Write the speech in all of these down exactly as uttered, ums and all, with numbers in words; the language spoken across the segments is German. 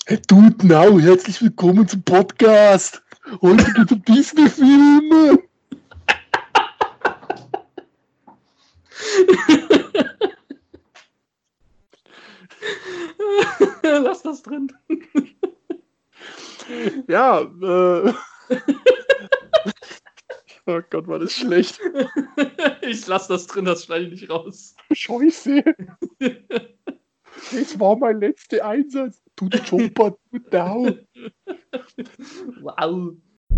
Hey, Dude, now, herzlich willkommen zum Podcast. Heute geht es um Disney-Filme. Lass das drin. Ja, äh. Oh Gott, war das schlecht. Ich lass das drin, das schneide ich nicht raus. Scheiße. Das war mein letzter Einsatz. Du Chopper, du down. Wow.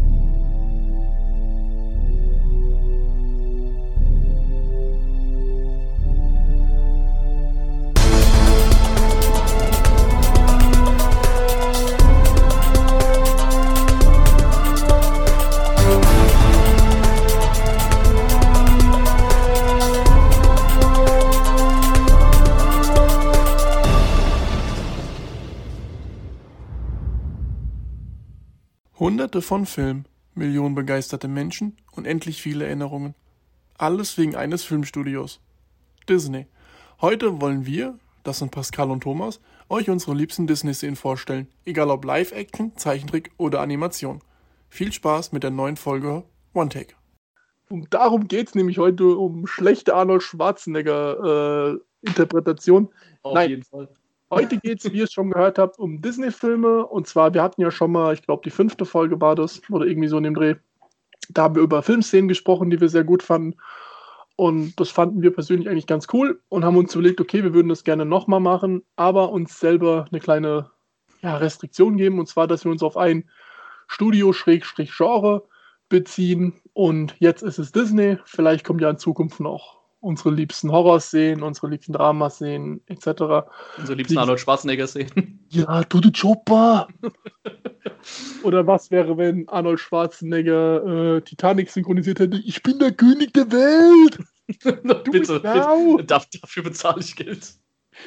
Hunderte von Filmen, Millionen begeisterte Menschen und endlich viele Erinnerungen. Alles wegen eines Filmstudios. Disney. Heute wollen wir, das sind Pascal und Thomas, euch unsere liebsten Disney-Szenen vorstellen, egal ob Live-Action, Zeichentrick oder Animation. Viel Spaß mit der neuen Folge One Take. Und darum geht es nämlich heute, um schlechte Arnold Schwarzenegger-Interpretation. Äh, Auf Nein. jeden Fall. Heute geht es, wie ihr es schon gehört habt, um Disney-Filme. Und zwar, wir hatten ja schon mal, ich glaube, die fünfte Folge war das, oder irgendwie so in dem Dreh. Da haben wir über Filmszenen gesprochen, die wir sehr gut fanden. Und das fanden wir persönlich eigentlich ganz cool und haben uns überlegt, okay, wir würden das gerne nochmal machen, aber uns selber eine kleine ja, Restriktion geben. Und zwar, dass wir uns auf ein Studio-Genre beziehen. Und jetzt ist es Disney. Vielleicht kommt ja in Zukunft noch unsere liebsten Horrorszenen, unsere liebsten Dramaszenen, et cetera. Unsere liebsten Arnold Schwarzenegger-Szenen. Ja, du, du Chopper! Oder was wäre, wenn Arnold Schwarzenegger äh, Titanic synchronisiert hätte? Ich bin der König der Welt! Du bitte, bitte. Dafür bezahle ich Geld.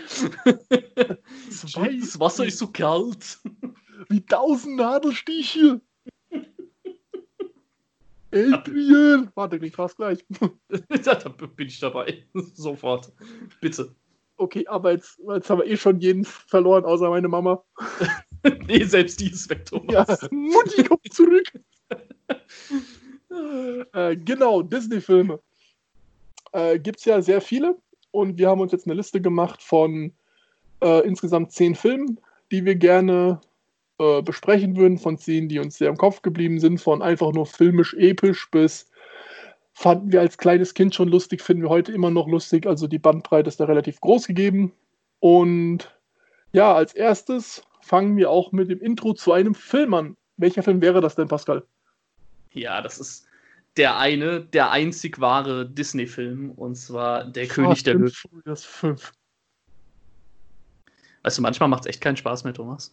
Das Wasser ist so kalt. Wie tausend Nadelstiche! Adrian! Warte, klingt fast gleich. Da bin ich dabei. Sofort. Bitte. Okay, aber jetzt, jetzt haben wir eh schon jeden verloren, außer meine Mama. Nee, selbst die ist weg, Thomas. Ja, Mutti kommt zurück. äh, genau, Disney-Filme. Äh, Gibt es ja sehr viele. Und wir haben uns jetzt eine Liste gemacht von äh, insgesamt zehn Filmen, die wir gerne äh, besprechen würden, von Szenen, die uns sehr im Kopf geblieben sind, von einfach nur filmisch episch bis fanden wir als kleines Kind schon lustig, finden wir heute immer noch lustig. Also die Bandbreite ist da relativ groß gegeben. Und ja, als erstes fangen wir auch mit dem Intro zu einem Film an. Welcher Film wäre das denn, Pascal? Ja, das ist der eine, der einzig wahre Disney-Film. Und zwar Der Fast König der Löwen. Das fünf. Weißt du, manchmal macht es echt keinen Spaß mehr, Thomas.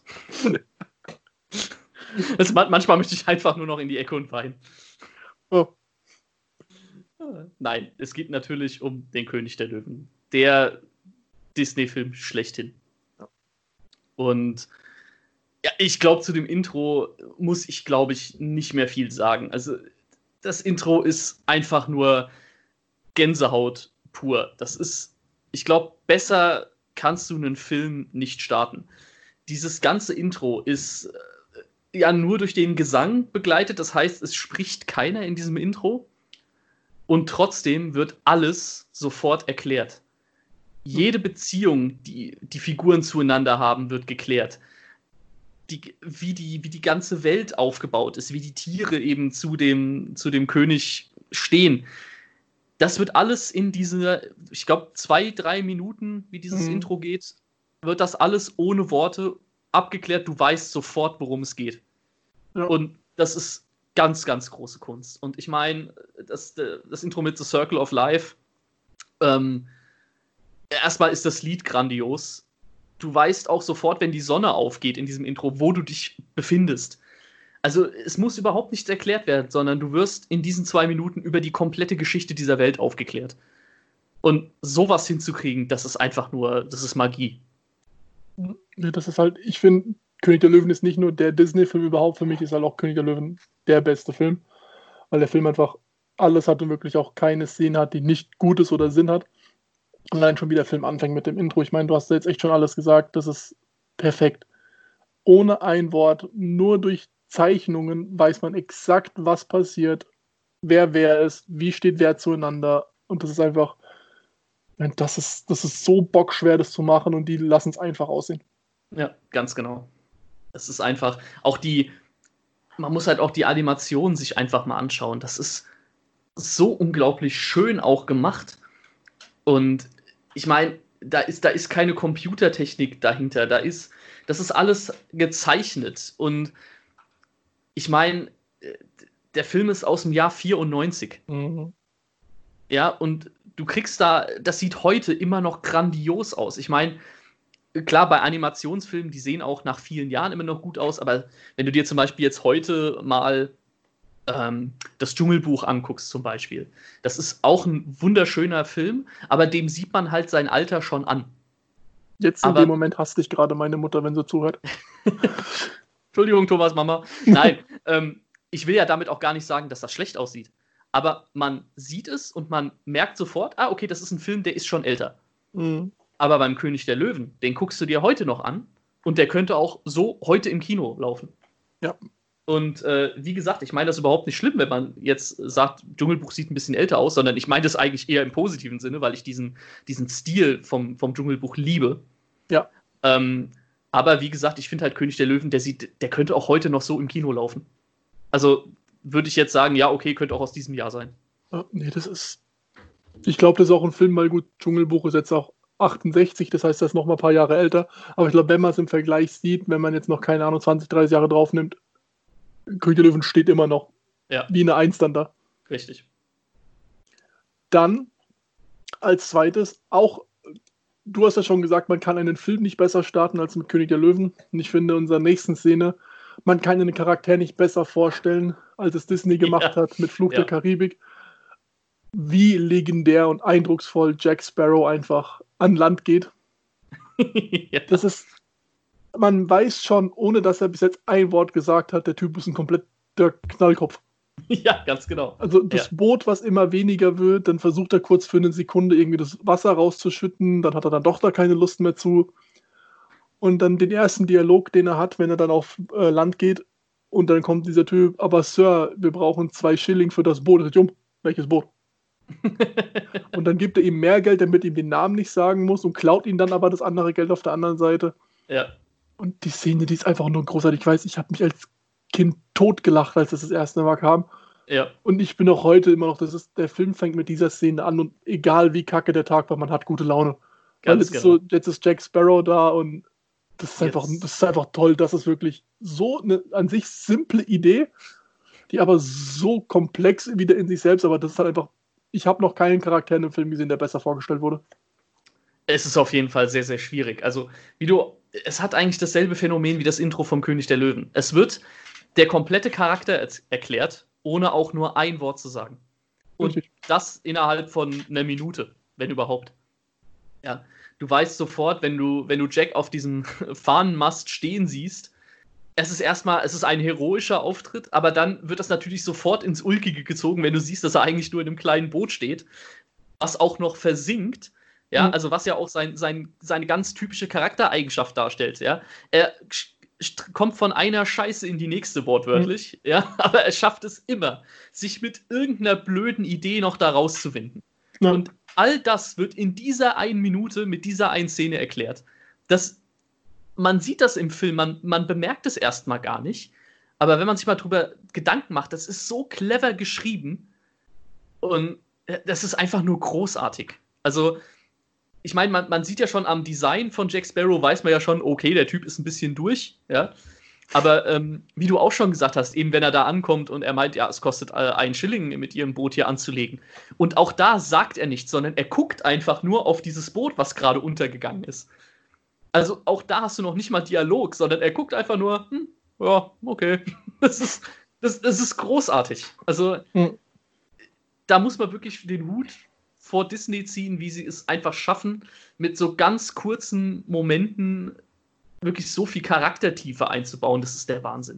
Also, manchmal möchte ich einfach nur noch in die Ecke und weinen. Oh. Nein, es geht natürlich um Den König der Löwen. Der Disney-Film schlechthin. Und ja, ich glaube, zu dem Intro muss ich, glaube ich, nicht mehr viel sagen. Also, das Intro ist einfach nur Gänsehaut pur. Das ist, ich glaube, besser kannst du einen Film nicht starten. Dieses ganze Intro ist äh, ja nur durch den Gesang begleitet. Das heißt, es spricht keiner in diesem Intro. Und trotzdem wird alles sofort erklärt. Jede Beziehung, die die Figuren zueinander haben, wird geklärt. Die, wie, die, wie die ganze Welt aufgebaut ist, wie die Tiere eben zu dem, zu dem König stehen. Das wird alles in diese, ich glaube, zwei, drei Minuten, wie dieses mhm. Intro geht, wird das alles ohne Worte abgeklärt. Du weißt sofort, worum es geht. Ja. Und das ist ganz, ganz große Kunst. Und ich meine, das, das Intro mit The Circle of Life, ähm, erstmal ist das Lied grandios. Du weißt auch sofort, wenn die Sonne aufgeht in diesem Intro, wo du dich befindest. Also es muss überhaupt nichts erklärt werden, sondern du wirst in diesen zwei Minuten über die komplette Geschichte dieser Welt aufgeklärt. Und sowas hinzukriegen, das ist einfach nur, das ist Magie. Ja, das ist halt, ich finde, König der Löwen ist nicht nur der Disney-Film überhaupt, für mich ist halt auch König der Löwen der beste Film, weil der Film einfach alles hat und wirklich auch keine Szene hat, die nicht gut ist oder Sinn hat. Allein schon wie der Film anfängt mit dem Intro. Ich meine, du hast da jetzt echt schon alles gesagt, das ist perfekt. ohne ein Wort, nur durch Zeichnungen weiß man exakt, was passiert, wer wer ist, wie steht wer zueinander. Und das ist einfach, das ist, das ist so bockschwer, das zu machen, und die lassen es einfach aussehen. Ja, ganz genau. Es ist einfach, auch die, man muss halt auch die Animation sich einfach mal anschauen. Das ist so unglaublich schön auch gemacht. Und ich meine, da ist, da ist keine Computertechnik dahinter. Da ist, das ist alles gezeichnet. Und ich meine, der Film ist aus dem Jahr vierundneunzig. Mhm. Ja, und du kriegst da, das sieht heute immer noch grandios aus. Ich meine, klar, bei Animationsfilmen, die sehen auch nach vielen Jahren immer noch gut aus, aber wenn du dir zum Beispiel jetzt heute mal ähm, das Dschungelbuch anguckst zum Beispiel, das ist auch ein wunderschöner Film, aber dem sieht man halt sein Alter schon an. Jetzt in aber, dem Moment hasst dich gerade meine Mutter, wenn sie zuhört. Entschuldigung, Thomas, Mama. Nein, ähm, ich will ja damit auch gar nicht sagen, dass das schlecht aussieht. Aber man sieht es und man merkt sofort, ah, okay, das ist ein Film, der ist schon älter. Mhm. Aber beim König der Löwen, den guckst du dir heute noch an und der könnte auch so heute im Kino laufen. Ja. Und äh, wie gesagt, ich meine das überhaupt nicht schlimm, wenn man jetzt sagt, Dschungelbuch sieht ein bisschen älter aus, sondern ich meine das eigentlich eher im positiven Sinne, weil ich diesen, diesen Stil vom, vom Dschungelbuch liebe. Ja. Ähm, aber wie gesagt, ich finde halt König der Löwen, der sieht, der könnte auch heute noch so im Kino laufen. Also würde ich jetzt sagen, ja, okay, könnte auch aus diesem Jahr sein. Ja, nee, das ist. Ich glaube, das ist auch ein Film, weil gut, Dschungelbuch ist jetzt auch achtundsechzig, das heißt, das ist noch mal ein paar Jahre älter. Aber ich glaube, wenn man es im Vergleich sieht, wenn man jetzt noch, keine Ahnung, zwanzig, dreißig Jahre drauf nimmt, König der Löwen steht immer noch ja. wie eine Eins dann da. Richtig. Dann als zweites auch, du hast ja schon gesagt, man kann einen Film nicht besser starten als mit König der Löwen. Und ich finde, in unserer nächsten Szene, man kann einen Charakter nicht besser vorstellen, als es Disney gemacht ja. hat mit Fluch ja. der Karibik. Wie legendär und eindrucksvoll Jack Sparrow einfach an Land geht. ja. Das ist, man weiß schon, ohne dass er bis jetzt ein Wort gesagt hat, der Typ ist ein kompletter Knallkopf. Ja, ganz genau. Also das ja. Boot, was immer weniger wird, dann versucht er kurz für eine Sekunde irgendwie das Wasser rauszuschütten, dann hat er dann doch da keine Lust mehr zu. Und dann den ersten Dialog, den er hat, wenn er dann auf äh, Land geht, und dann kommt dieser Typ, aber Sir, wir brauchen zwei Schilling für das Boot. Ich um, welches Boot? Und dann gibt er ihm mehr Geld, damit er ihm den Namen nicht sagen muss, und klaut ihm dann aber das andere Geld auf der anderen Seite. Ja. Und die Szene, die ist einfach nur großartig. Ich weiß, ich habe mich als Kind totgelacht, als das das erste Mal kam. Ja. Und ich bin auch heute immer noch, das ist, der Film fängt mit dieser Szene an, und egal wie kacke der Tag war, man hat gute Laune. Weil jetzt, genau. ist so, jetzt ist Jack Sparrow da, und das ist, einfach, das ist einfach toll. Das ist wirklich so eine an sich simple Idee, die aber so komplex wieder in sich selbst, aber das ist halt einfach, ich habe noch keinen Charakter in einem Film gesehen, der besser vorgestellt wurde. Es ist auf jeden Fall sehr, sehr schwierig. Also, wie du, es hat eigentlich dasselbe Phänomen wie das Intro vom König der Löwen. Es wird der komplette Charakter er- erklärt, ohne auch nur ein Wort zu sagen. Und Richtig. Das innerhalb von einer Minute, wenn überhaupt. Ja, du weißt sofort, wenn du, wenn du Jack auf diesem Fahnenmast stehen siehst, es ist erstmal, es ist ein heroischer Auftritt, aber dann wird das natürlich sofort ins Ulkige gezogen, wenn du siehst, dass er eigentlich nur in einem kleinen Boot steht, was auch noch versinkt. Ja, mhm. also was ja auch sein, sein, seine ganz typische Charaktereigenschaft darstellt. Ja, er st- kommt von einer Scheiße in die nächste wortwörtlich, mhm. ja, aber er schafft es immer, sich mit irgendeiner blöden Idee noch da rauszuwinden. Ja. Und all das wird in dieser einen Minute mit dieser einen Szene erklärt. Das, man sieht das im Film, man, man bemerkt es erstmal gar nicht, aber wenn man sich mal drüber Gedanken macht, das ist so clever geschrieben und das ist einfach nur großartig. Also ich meine, man, man sieht ja schon am Design von Jack Sparrow, weiß man ja schon, okay, der Typ ist ein bisschen durch, ja. Aber ähm, wie du auch schon gesagt hast, eben wenn er da ankommt und er meint, ja, es kostet äh, einen Schilling mit ihrem Boot hier anzulegen. Und auch da sagt er nichts, sondern er guckt einfach nur auf dieses Boot, was gerade untergegangen ist. Also auch da hast du noch nicht mal Dialog, sondern er guckt einfach nur, hm, ja, okay. Das ist, das, das ist großartig. Also hm. da muss man wirklich den Hut vor Disney ziehen, wie sie es einfach schaffen, mit so ganz kurzen Momenten wirklich so viel Charaktertiefe einzubauen. Das ist der Wahnsinn.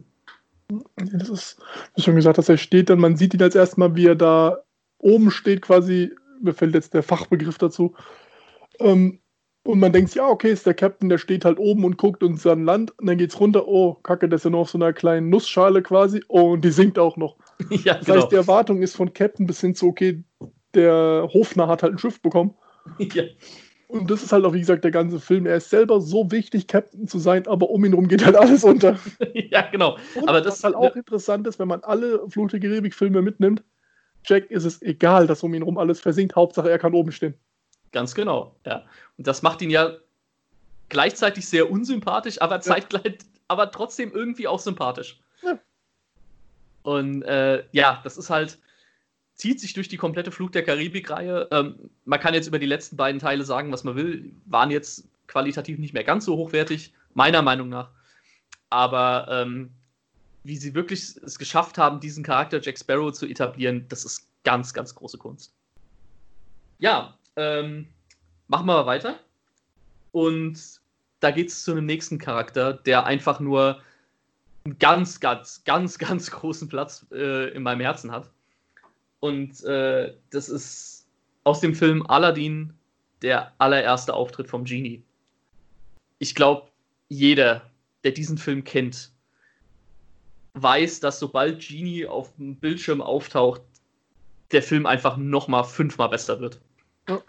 Das ist, wie schon gesagt, dass er steht, dann man sieht ihn als erstmal, wie er da oben steht quasi, mir fällt jetzt der Fachbegriff dazu, ähm, Und man denkt, ja, okay, ist der Captain, der steht halt oben und guckt uns an Land. Und dann geht's runter, oh, Kacke, der ist ja nur auf so einer kleinen Nussschale quasi. Oh, und die sinkt auch noch. Ja, Das genau. heißt, die Erwartung ist von Captain bis hin zu, okay, der Hofner hat halt ein Schiff bekommen. Ja. Und das ist halt auch, wie gesagt, der ganze Film. Er ist selber so wichtig, Captain zu sein, aber um ihn herum geht halt alles unter. Ja, genau. Und Aber das was halt auch interessant ist, wenn man alle Fluch der Karibik-Filme mitnimmt, Jack ist es egal, dass um ihn herum alles versinkt. Hauptsache, er kann oben stehen. Ganz genau, ja. Und das macht ihn ja gleichzeitig sehr unsympathisch, aber zeitgleich, ja. aber trotzdem irgendwie auch sympathisch. Ja. Und äh, ja, das ist halt, zieht sich durch die komplette Fluch der Karibik-Reihe. Ähm, man kann jetzt über die letzten beiden Teile sagen, was man will, waren jetzt qualitativ nicht mehr ganz so hochwertig, meiner Meinung nach. Aber ähm, wie sie wirklich es geschafft haben, diesen Charakter Jack Sparrow zu etablieren, das ist ganz, ganz große Kunst. Ja, ähm, machen wir mal weiter. Und da geht es zu einem nächsten Charakter, der einfach nur einen ganz, ganz, ganz, ganz großen Platz äh, in meinem Herzen hat. Und äh, das ist aus dem Film Aladdin der allererste Auftritt vom Genie. Ich glaube, jeder, der diesen Film kennt, weiß, dass sobald Genie auf dem Bildschirm auftaucht, der Film einfach nochmal fünfmal besser wird. Ja.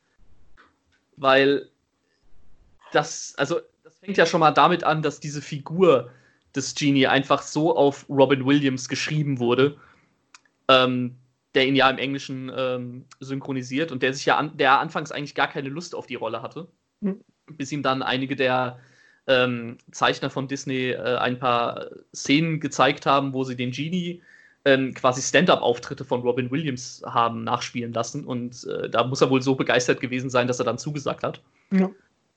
Weil das, also das fängt ja schon mal damit an, dass diese Figur des Genie einfach so auf Robin Williams geschrieben wurde, ähm, der ihn ja im Englischen ähm, synchronisiert und der sich ja an, der anfangs eigentlich gar keine Lust auf die Rolle hatte, mhm. bis ihm dann einige der ähm, Zeichner von Disney äh, ein paar Szenen gezeigt haben, wo sie den Genie ähm, quasi Stand-up-Auftritte von Robin Williams haben nachspielen lassen und äh, da muss er wohl so begeistert gewesen sein, dass er dann zugesagt hat. Ja.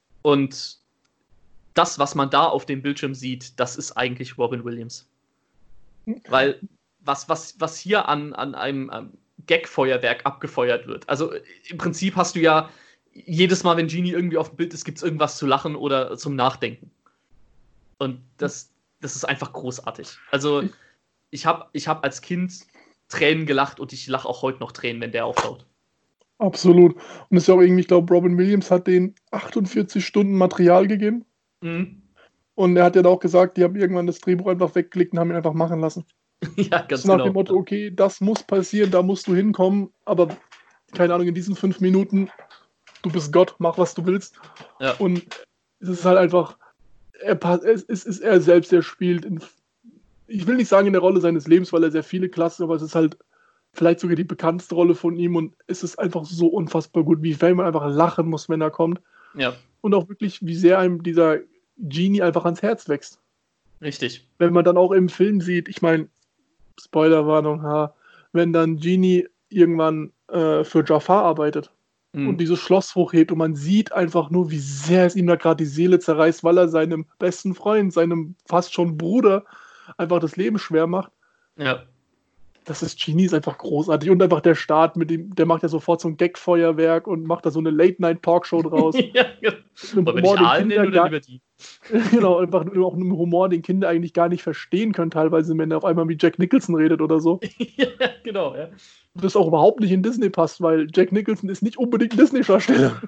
Und das, was man da auf dem Bildschirm sieht, das ist eigentlich Robin Williams. Weil was, was, was hier an, an einem ähm, Gag-Feuerwerk abgefeuert wird. Also im Prinzip hast du ja jedes Mal, wenn Genie irgendwie auf dem Bild ist, gibt es irgendwas zu lachen oder zum Nachdenken. Und das, das ist einfach großartig. Also ich habe ich hab als Kind Tränen gelacht und ich lache auch heute noch Tränen, wenn der auftaucht. Absolut. Und es ist ja auch irgendwie, ich glaube, Robin Williams hat den achtundvierzig Stunden Material gegeben. Mhm. Und er hat ja auch gesagt, die haben irgendwann das Drehbuch einfach weggeklickt und haben ihn einfach machen lassen. Ja, ganz so nach genau. dem Motto, okay, das muss passieren, da musst du hinkommen, aber keine Ahnung, in diesen fünf Minuten, du bist Gott, mach, was du willst. Ja. Und es ist halt einfach, er, es ist er selbst, der spielt, in, ich will nicht sagen in der Rolle seines Lebens, weil er sehr viele Klassen, aber es ist halt vielleicht sogar die bekannteste Rolle von ihm und es ist einfach so unfassbar gut, wie sehr man einfach lachen muss, wenn er kommt. Ja. Und auch wirklich, wie sehr einem dieser Genie einfach ans Herz wächst. Richtig. Wenn man dann auch im Film sieht, ich meine, Spoilerwarnung, ha, wenn dann Genie irgendwann äh, für Jafar arbeitet mhm. und dieses Schloss hochhebt und man sieht einfach nur, wie sehr es ihm da gerade die Seele zerreißt, weil er seinem besten Freund, seinem fast schon Bruder einfach das Leben schwer macht. Ja. Das ist Genie, ist einfach großartig. Und einfach der Start mit dem, der macht ja sofort so ein Gag-Feuerwerk und macht da so eine Late-Night-Talkshow draus. Ja, genau. Wenn ich Aal nenne oder lieber die? Genau, einfach nur auch einen Humor, den Kinder eigentlich gar nicht verstehen können, teilweise, wenn er auf einmal wie Jack Nicholson redet oder so. Ja, genau, ja. Das auch überhaupt nicht in Disney passt, weil Jack Nicholson ist nicht unbedingt ein Disney-Darsteller.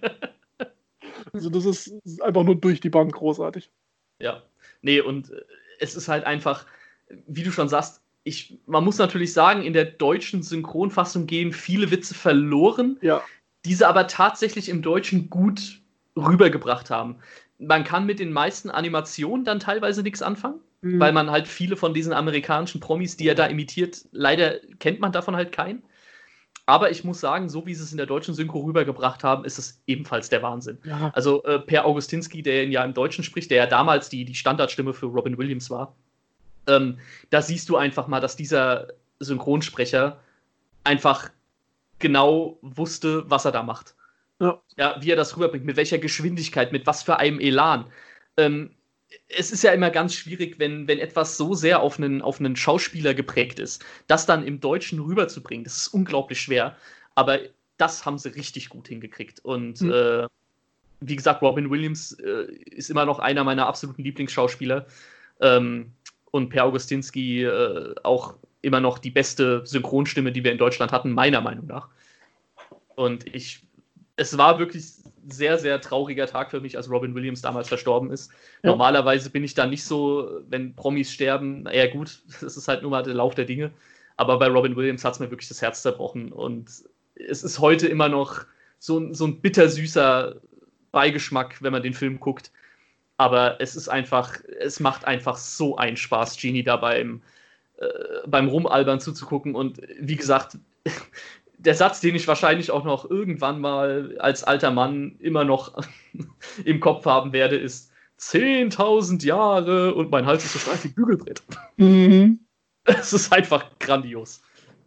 Also das ist, das ist einfach nur durch die Bank großartig. Ja, nee, und es ist halt einfach, wie du schon sagst, Ich, man muss natürlich sagen, in der deutschen Synchronfassung gehen viele Witze verloren, ja. diese aber tatsächlich im Deutschen gut rübergebracht haben. Man kann mit den meisten Animationen dann teilweise nichts anfangen, mhm. weil man halt viele von diesen amerikanischen Promis, die er da imitiert, leider kennt man davon halt keinen. Aber ich muss sagen, so wie sie es in der deutschen Synchro rübergebracht haben, ist es ebenfalls der Wahnsinn. Ja. Also äh, Per Augustinski, der ja im Deutschen spricht, der ja damals die, die Standardstimme für Robin Williams war, Ähm, da siehst du einfach mal, dass dieser Synchronsprecher einfach genau wusste, was er da macht. Ja. Ja, wie er das rüberbringt, mit welcher Geschwindigkeit, mit was für einem Elan. Ähm, es ist ja immer ganz schwierig, wenn, wenn etwas so sehr auf einen, auf einen Schauspieler geprägt ist, das dann im Deutschen rüberzubringen. Das ist unglaublich schwer. Aber das haben sie richtig gut hingekriegt. Und mhm. äh, wie gesagt, Robin Williams äh, ist immer noch einer meiner absoluten Lieblingsschauspieler. Ähm, Und Per Augustinski äh, auch immer noch die beste Synchronstimme, die wir in Deutschland hatten, meiner Meinung nach. Und ich, es war wirklich sehr, sehr trauriger Tag für mich, als Robin Williams damals verstorben ist. Ja. Normalerweise bin ich da nicht so, wenn Promis sterben, ja gut, das ist halt nur mal der Lauf der Dinge. Aber bei Robin Williams hat es mir wirklich das Herz zerbrochen. Und es ist heute immer noch so, so ein bittersüßer Beigeschmack, wenn man den Film guckt. Aber es ist einfach, es macht einfach so einen Spaß, Genie da beim, äh, beim Rumalbern zuzugucken. Und wie gesagt, der Satz, den ich wahrscheinlich auch noch irgendwann mal als alter Mann immer noch im Kopf haben werde, ist zehntausend Jahre und mein Hals ist so steif wie Bügelbrett. Mhm. Es ist einfach grandios.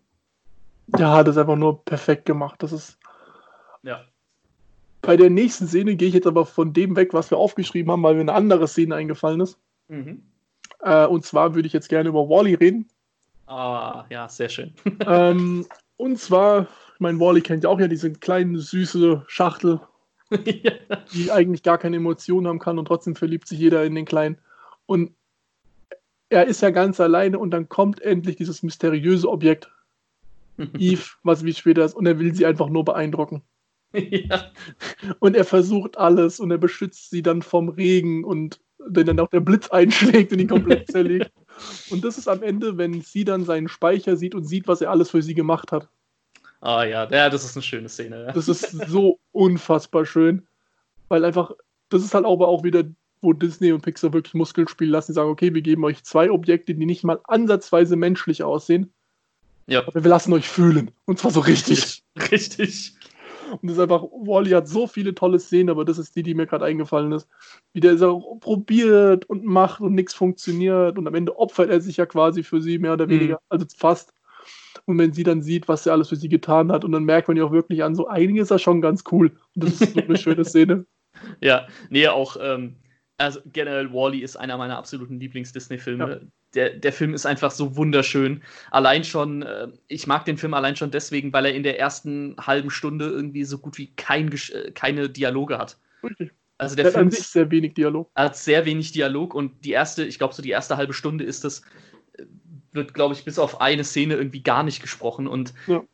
Ja, das ist einfach nur perfekt gemacht. Das ist. Ja. Bei der nächsten Szene gehe ich jetzt aber von dem weg, was wir aufgeschrieben haben, weil mir eine andere Szene eingefallen ist. Mhm. Äh, und zwar würde ich jetzt gerne über Wall-E reden. Ah, ja, sehr schön. ähm, und zwar, ich meine, Wall-E kennt ja auch ja diese kleine, süße Schachtel, Ja. die eigentlich gar keine Emotionen haben kann und trotzdem verliebt sich jeder in den Kleinen. Und er ist ja ganz alleine und dann kommt endlich dieses mysteriöse Objekt, Eve, was wie später ist, und er will sie einfach nur beeindrucken. Ja. Und er versucht alles und er beschützt sie dann vom Regen und wenn dann auch der Blitz einschlägt und ihn komplett zerlegt. Und das ist am Ende, wenn sie dann seinen Speicher sieht und sieht, was er alles für sie gemacht hat. Ah ja, ja, das ist eine schöne Szene. Ja. Das ist so unfassbar schön, weil einfach, das ist halt aber auch wieder, wo Disney und Pixar wirklich Muskeln spielen lassen. Die sagen, okay, wir geben euch zwei Objekte, die nicht mal ansatzweise menschlich aussehen, Ja. aber wir lassen euch fühlen. Und zwar so richtig. Richtig. Und das ist einfach, Wall-E hat so viele tolle Szenen, aber das ist die, die mir gerade eingefallen ist. Wie der so probiert und macht und nichts funktioniert und am Ende opfert er sich ja quasi für sie, mehr oder weniger, mhm. also fast. Und wenn sie dann sieht, was er alles für sie getan hat und dann merkt man ja auch wirklich an, so einiges ist ja schon ganz cool. Und das ist so eine schöne Szene. Ja, nee, auch, ähm, also generell Wall-E ist einer meiner absoluten Lieblings-Disney-Filme. Ja. Der, der Film ist einfach so wunderschön. Allein schon, äh, ich mag den Film allein schon deswegen, weil er in der ersten halben Stunde irgendwie so gut wie kein, keine Dialoge hat. Richtig. Also der, der Film hat an sich sehr wenig Dialog. Hat sehr wenig Dialog und die erste, ich glaube so die erste halbe Stunde ist das, wird glaube ich bis auf eine Szene irgendwie gar nicht gesprochen und ja.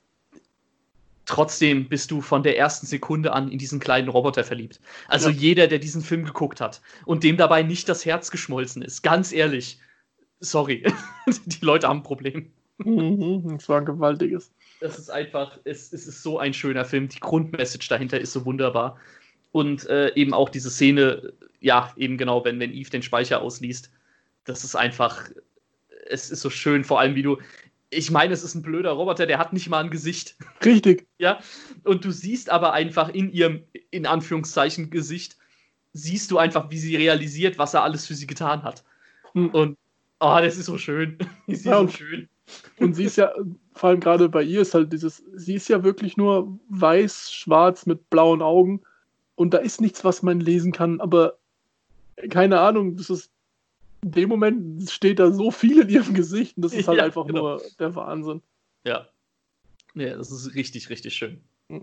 Trotzdem bist du von der ersten Sekunde an in diesen kleinen Roboter verliebt. Also ja. Jeder, der diesen Film geguckt hat und dem dabei nicht das Herz geschmolzen ist, ganz ehrlich, sorry, die Leute haben ein Problem. Mhm, das war ein gewaltiges. Das ist einfach, es, es ist so ein schöner Film, die Grundmessage dahinter ist so wunderbar. Und äh, eben auch diese Szene, ja, eben genau, wenn, wenn Eve den Speicher ausliest, das ist einfach, es ist so schön, vor allem wie du, ich meine, es ist ein blöder Roboter, der hat nicht mal ein Gesicht. Richtig. Ja, und du siehst aber einfach in ihrem, in Anführungszeichen, Gesicht, siehst du einfach, wie sie realisiert, was er alles für sie getan hat. Hm. Und oh, das ist so schön. Sie ist ja, so schön. Und sie ist ja, vor allem gerade bei ihr ist halt dieses, sie ist ja wirklich nur weiß, schwarz mit blauen Augen und da ist nichts, was man lesen kann, aber keine Ahnung, das ist, in dem Moment steht da so viel in ihrem Gesicht und das ist halt ja, einfach genau. nur der Wahnsinn. Ja. Ja, das ist richtig, richtig schön. Hm.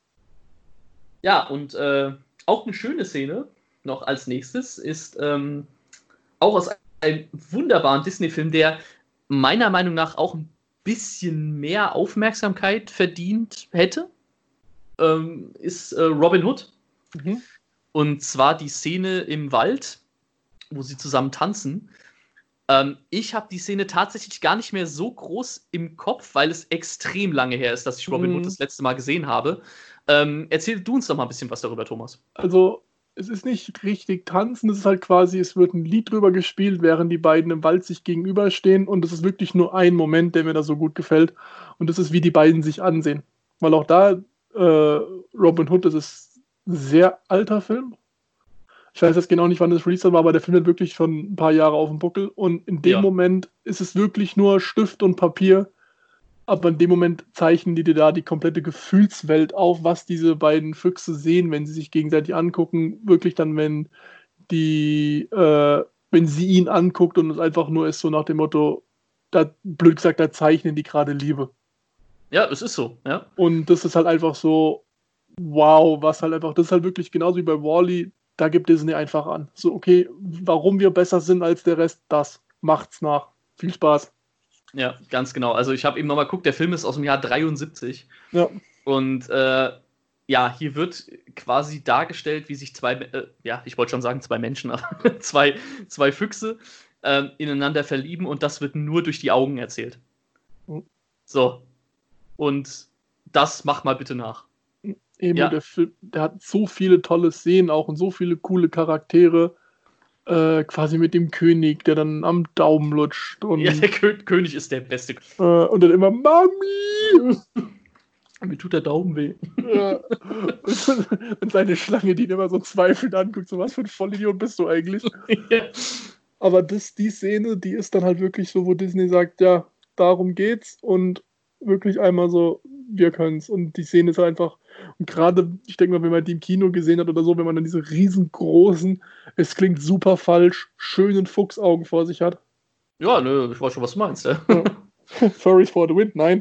Ja, und äh, auch eine schöne Szene noch als nächstes ist ähm, auch aus einem wunderbaren Disney-Film, der meiner Meinung nach auch ein bisschen mehr Aufmerksamkeit verdient hätte, ähm, ist äh, Robin Hood. Mhm. Und zwar die Szene im Wald, wo sie zusammen tanzen. Ähm, ich habe die Szene tatsächlich gar nicht mehr so groß im Kopf, weil es extrem lange her ist, dass ich Robin mhm. Hood das letzte Mal gesehen habe. Ähm, erzähl du uns doch mal ein bisschen was darüber, Thomas. Also, es ist nicht richtig tanzen, es ist halt quasi, es wird ein Lied drüber gespielt, während die beiden im Wald sich gegenüberstehen und es ist wirklich nur ein Moment, der mir da so gut gefällt und das ist, wie die beiden sich ansehen. Weil auch da, äh, Robin Hood, das ist ein sehr alter Film. Ich weiß jetzt genau nicht, wann das Release war, aber der Film hat wirklich schon ein paar Jahre auf dem Buckel und in dem ja. Moment ist es wirklich nur Stift und Papier, aber in dem Moment zeichnen die dir da die komplette Gefühlswelt auf, was diese beiden Füchse sehen, wenn sie sich gegenseitig angucken. Wirklich dann, wenn die, äh, wenn sie ihn anguckt und es einfach nur ist so nach dem Motto, da, blöd gesagt, da zeichnen die gerade Liebe. Ja, es ist so, ja. Und das ist halt einfach so, wow, was halt einfach, das ist halt wirklich genauso wie bei Wall-E, da gibt Disney einfach an. So, okay, warum wir besser sind als der Rest, das macht's nach. Viel Spaß. Ja, ganz genau. Also ich habe eben nochmal geguckt, der Film ist aus dem Jahr dreiundsiebzig. Ja. Und äh, ja, hier wird quasi dargestellt, wie sich zwei, äh, ja, ich wollte schon sagen zwei Menschen, aber zwei, zwei Füchse ähm, ineinander verlieben und das wird nur durch die Augen erzählt. Mhm. So. Und das mach mal bitte nach. Eben, Ja. der Film, der hat so viele tolle Szenen auch und so viele coole Charaktere. Äh, quasi mit dem König, der dann am Daumen lutscht. Und, Ja, der Kö- König ist der Beste. äh, und dann immer Mami! Mir tut der Daumen weh. Ja. Und, und seine Schlange, die ihn immer so zweifelnd anguckt, so was für ein Vollidiot bist du eigentlich? Ja. Aber das, die Szene, die ist dann halt wirklich so, wo Disney sagt, ja, darum geht's und wirklich einmal so, wir können's. Und die Szene ist einfach, und gerade, ich denke mal, wenn man die im Kino gesehen hat oder so, wenn man dann diese riesengroßen, es klingt super falsch, schönen Fuchsaugen vor sich hat. Ja, nö, ich weiß schon, was du meinst. Ja. Ja. Sorry for the wind, nein.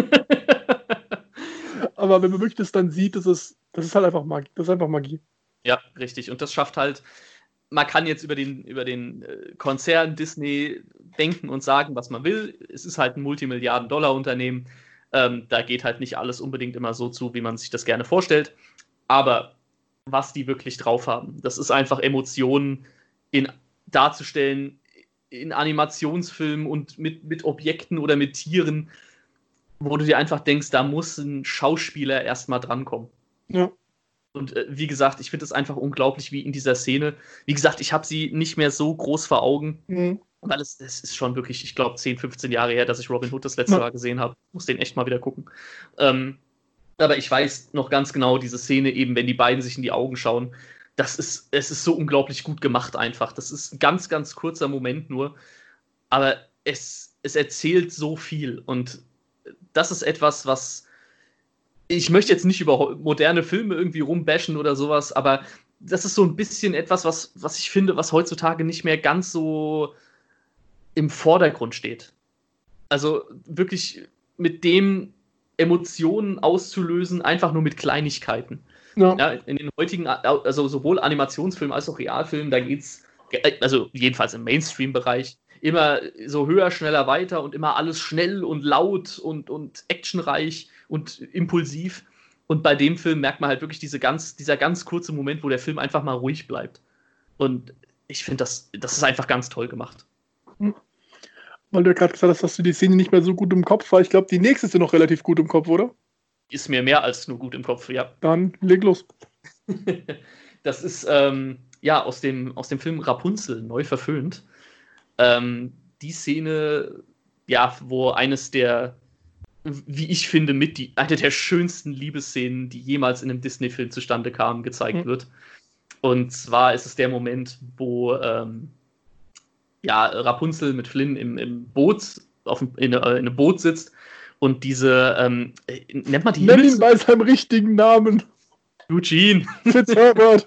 Aber wenn man wirklich das dann sieht, das ist, das ist halt einfach Magie. Das ist einfach Magie. Ja, richtig. Und das schafft halt, man kann jetzt über den, über den Konzern Disney denken und sagen, was man will. Es ist halt ein Multimilliarden-Dollar-Unternehmen. Ähm, da geht halt nicht alles unbedingt immer so zu, wie man sich das gerne vorstellt. Aber was die wirklich drauf haben, das ist einfach Emotionen in, darzustellen in Animationsfilmen und mit, mit Objekten oder mit Tieren, wo du dir einfach denkst, da muss ein Schauspieler erstmal drankommen. Ja. Und äh, wie gesagt, ich finde es einfach unglaublich, wie in dieser Szene. Wie gesagt, ich habe sie nicht mehr so groß vor Augen, Mhm. weil es, es ist schon wirklich, ich glaube, zehn, fünfzehn Jahre her, dass ich Robin Hood das letzte Ja. Mal gesehen habe. Muss den echt mal wieder gucken. Ähm, aber ich weiß noch ganz genau, diese Szene eben, wenn die beiden sich in die Augen schauen, das ist, es ist so unglaublich gut gemacht einfach. Das ist ein ganz, ganz kurzer Moment nur, aber es, es erzählt so viel und das ist etwas, was ich möchte jetzt nicht über moderne Filme irgendwie rumbashen oder sowas, aber das ist so ein bisschen etwas, was, was ich finde, was heutzutage nicht mehr ganz so im Vordergrund steht. Also wirklich mit dem Emotionen auszulösen, einfach nur mit Kleinigkeiten. Ja. Ja, in den heutigen, also sowohl Animationsfilmen als auch Realfilmen, da geht's, also jedenfalls im Mainstream-Bereich, immer so höher, schneller, weiter und immer alles schnell und laut und, und actionreich und impulsiv. Und bei dem Film merkt man halt wirklich diese ganz, dieser ganz kurze Moment, wo der Film einfach mal ruhig bleibt. Und ich finde, das, das ist einfach ganz toll gemacht. Weil du ja gerade gesagt hast, dass du die Szene nicht mehr so gut im Kopf war. Ich glaube, die nächste ist dir noch relativ gut im Kopf, oder? Ist mir mehr als nur gut im Kopf, ja. Dann leg los. Das ist ähm, ja aus dem, aus dem Film Rapunzel, neu verfilmt. Ähm, die Szene, ja, wo eines der, wie ich finde, mit die, eine der schönsten Liebesszenen, die jemals in einem Disney-Film zustande kam, gezeigt mhm. wird. Und zwar ist es der Moment, wo ähm, ja, Rapunzel mit Flynn im, im Boot, auf, in, in einem Boot sitzt und diese, ähm, nennt man die Nenn ihn bei seinem richtigen Namen. Eugene. Fitzherbert.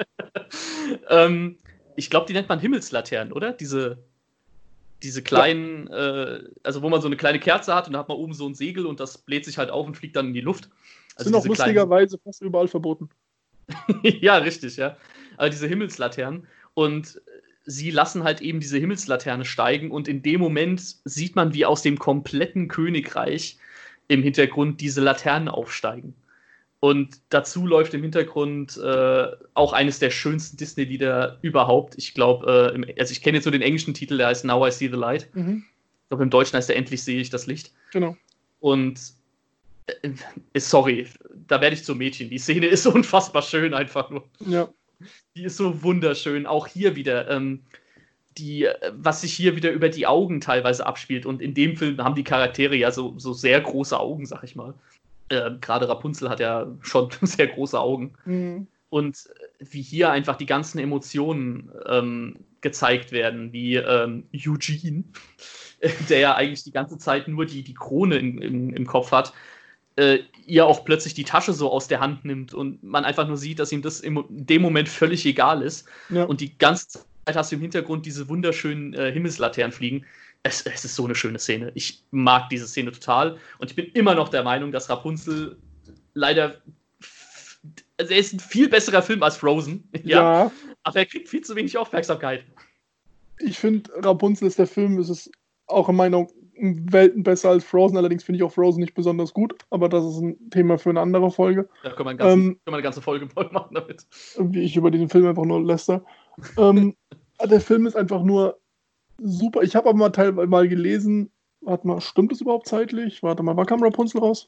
ähm, ich glaube, die nennt man Himmelslaternen, oder? Diese, diese kleinen, ja. äh, also wo man so eine kleine Kerze hat und da hat man oben so ein Segel und das bläht sich halt auf und fliegt dann in die Luft. Also sind auch lustigerweise fast überall verboten. Ja, richtig, ja. Aber diese Himmelslaternen und sie lassen halt eben diese Himmelslaterne steigen und in dem Moment sieht man, wie aus dem kompletten Königreich im Hintergrund diese Laternen aufsteigen. Und dazu läuft im Hintergrund äh, auch eines der schönsten Disney-Lieder überhaupt. Ich glaube, äh, also ich kenne jetzt nur den englischen Titel, der heißt Now I See the Light. Mhm. Ich glaube, im Deutschen heißt der Endlich sehe ich das Licht. Genau. Und äh, sorry, da werde ich zum Mädchen. Die Szene ist unfassbar schön einfach nur. Ja. Die ist so wunderschön. Auch hier wieder, ähm, die, was sich hier wieder über die Augen teilweise abspielt. Und in dem Film haben die Charaktere ja so, so sehr große Augen, sag ich mal. Äh, Gerade Rapunzel hat ja schon sehr große Augen. Mhm. Und wie hier einfach die ganzen Emotionen ähm, gezeigt werden, wie ähm, Eugene, der ja eigentlich die ganze Zeit nur die, die Krone in, in, im Kopf hat, äh, ihr auch plötzlich die Tasche so aus der Hand nimmt und man einfach nur sieht, dass ihm das in dem Moment völlig egal ist. Ja. Und die ganze Zeit hast du im Hintergrund diese wunderschönen äh, Himmelslaternen fliegen. Es, es ist so eine schöne Szene. Ich mag diese Szene total. Und ich bin immer noch der Meinung, dass Rapunzel leider... Also er ist ein viel besserer Film als Frozen. Ja. ja. Aber er kriegt viel zu wenig Aufmerksamkeit. Ich finde, Rapunzel ist der Film, es ist auch in meiner Welten besser als Frozen, allerdings finde ich auch Frozen nicht besonders gut, aber das ist ein Thema für eine andere Folge. Da können wir, einen ganzen, ähm, können wir eine ganze Folge voll machen damit. Wie ich über diesen Film einfach nur läster. ähm, der Film ist einfach nur super. Ich habe aber mal teilweise mal gelesen, warte mal, stimmt das überhaupt zeitlich? Warte mal, wann kam Rapunzel raus?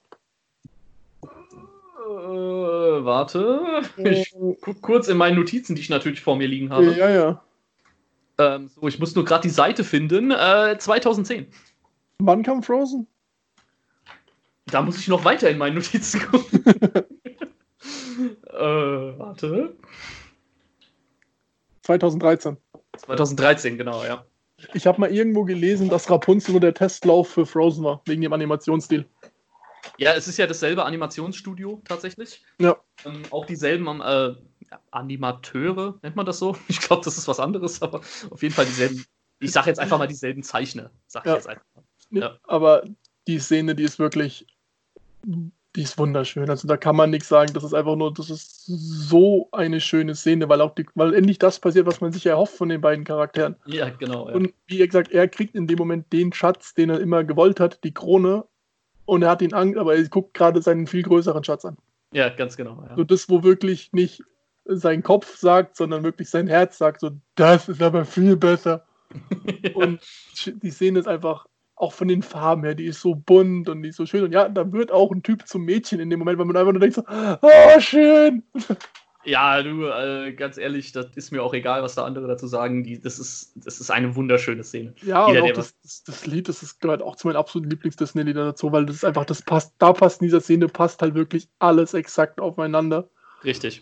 Äh, warte. Ich gucke kurz in meinen Notizen, die ich natürlich vor mir liegen habe. Ja, ja. Ähm, so, ich muss nur gerade die Seite finden. Äh, zweitausendzehn. Wann kam Frozen? Da muss ich noch weiter in meinen Notizen gucken. äh, warte. zweitausenddreizehn. zweitausenddreizehn, genau, ja. Ich habe mal irgendwo gelesen, dass Rapunzel nur der Testlauf für Frozen war, wegen dem Animationsstil. Ja, es ist ja dasselbe Animationsstudio tatsächlich. Ja. Ähm, auch dieselben äh, Animateure, nennt man das so? Ich glaube, das ist was anderes, aber auf jeden Fall dieselben. Ich sage jetzt einfach mal dieselben Zeichner. Sag ich ja. jetzt einfach mal. Ja. Aber die Szene, die ist wirklich, die ist wunderschön. Also da kann man nichts sagen. Das ist einfach nur, das ist so eine schöne Szene, weil auch die, weil endlich das passiert, was man sich erhofft von den beiden Charakteren. Ja, genau. Ja. Und wie gesagt, er kriegt in dem Moment den Schatz, den er immer gewollt hat, die Krone. Und er hat ihn Angst, aber er guckt gerade seinen viel größeren Schatz an. Ja, ganz genau. Ja. So das, wo wirklich nicht sein Kopf sagt, sondern wirklich sein Herz sagt, so, das ist aber viel besser. ja. Und die Szene ist einfach, auch von den Farben her, die ist so bunt und die ist so schön. Und ja, da wird auch ein Typ zum Mädchen in dem Moment, weil man einfach nur denkt so, oh, schön. Ja, du, äh, ganz ehrlich, das ist mir auch egal, was da andere dazu sagen. Die, das, ist, das ist eine wunderschöne Szene. Ja, Jeder, und auch das, das, das Lied, das ist, gehört auch zu meinen absoluten Lieblings-Disney-Liedern dazu, weil das ist einfach, das passt, da passt in dieser Szene, passt halt wirklich alles exakt aufeinander. Richtig.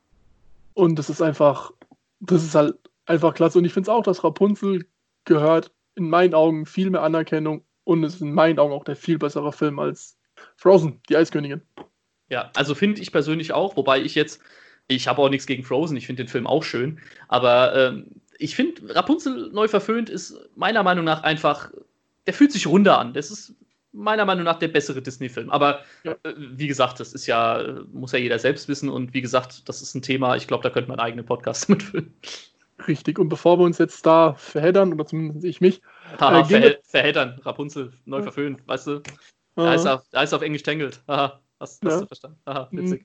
Und das ist einfach, das ist halt einfach klasse. Und ich finde es auch, dass Rapunzel gehört in meinen Augen viel mehr Anerkennung und es ist in meinen Augen auch der viel bessere Film als Frozen, die Eiskönigin. Ja, also finde ich persönlich auch, wobei ich jetzt, ich habe auch nichts gegen Frozen, ich finde den Film auch schön, aber ähm, ich finde, Rapunzel neu verföhnt ist meiner Meinung nach einfach, der fühlt sich runder an. Das ist meiner Meinung nach der bessere Disney-Film. Aber ja. äh, wie gesagt, das ist ja, muss ja jeder selbst wissen und wie gesagt, das ist ein Thema, ich glaube, da könnte man einen eigenen Podcast mitfüllen. Richtig, und bevor wir uns jetzt da verheddern, oder zumindest ich mich. Haha, äh, verhe- verheddern, Rapunzel, neu ja. verföhnt, weißt du? Da ist, auf, da ist auf Englisch Tangled. Haha, hast, hast ja. du verstanden? Haha, witzig.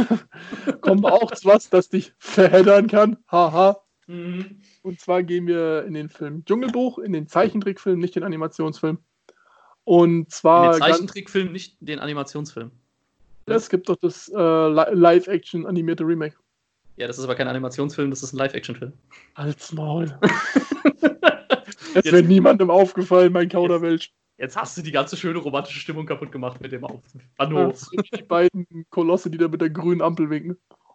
Kommen wir auch zu was, das dich verheddern kann. Haha. Mhm. Und zwar gehen wir in den Film Dschungelbuch, in den Zeichentrickfilm, nicht den Animationsfilm. Und zwar. In den Zeichentrickfilm, nicht den Animationsfilm. Ja, es gibt doch das äh, Live-Action animierte Remake. Ja, das ist aber kein Animationsfilm, das ist ein Live-Action-Film. Halt's Maul. Es wäre niemandem aufgefallen, mein Kauderwelsch. Jetzt hast du die ganze schöne romantische Stimmung kaputt gemacht mit dem Auf. Ja, so wie die beiden Kolosse, die da mit der grünen Ampel winken.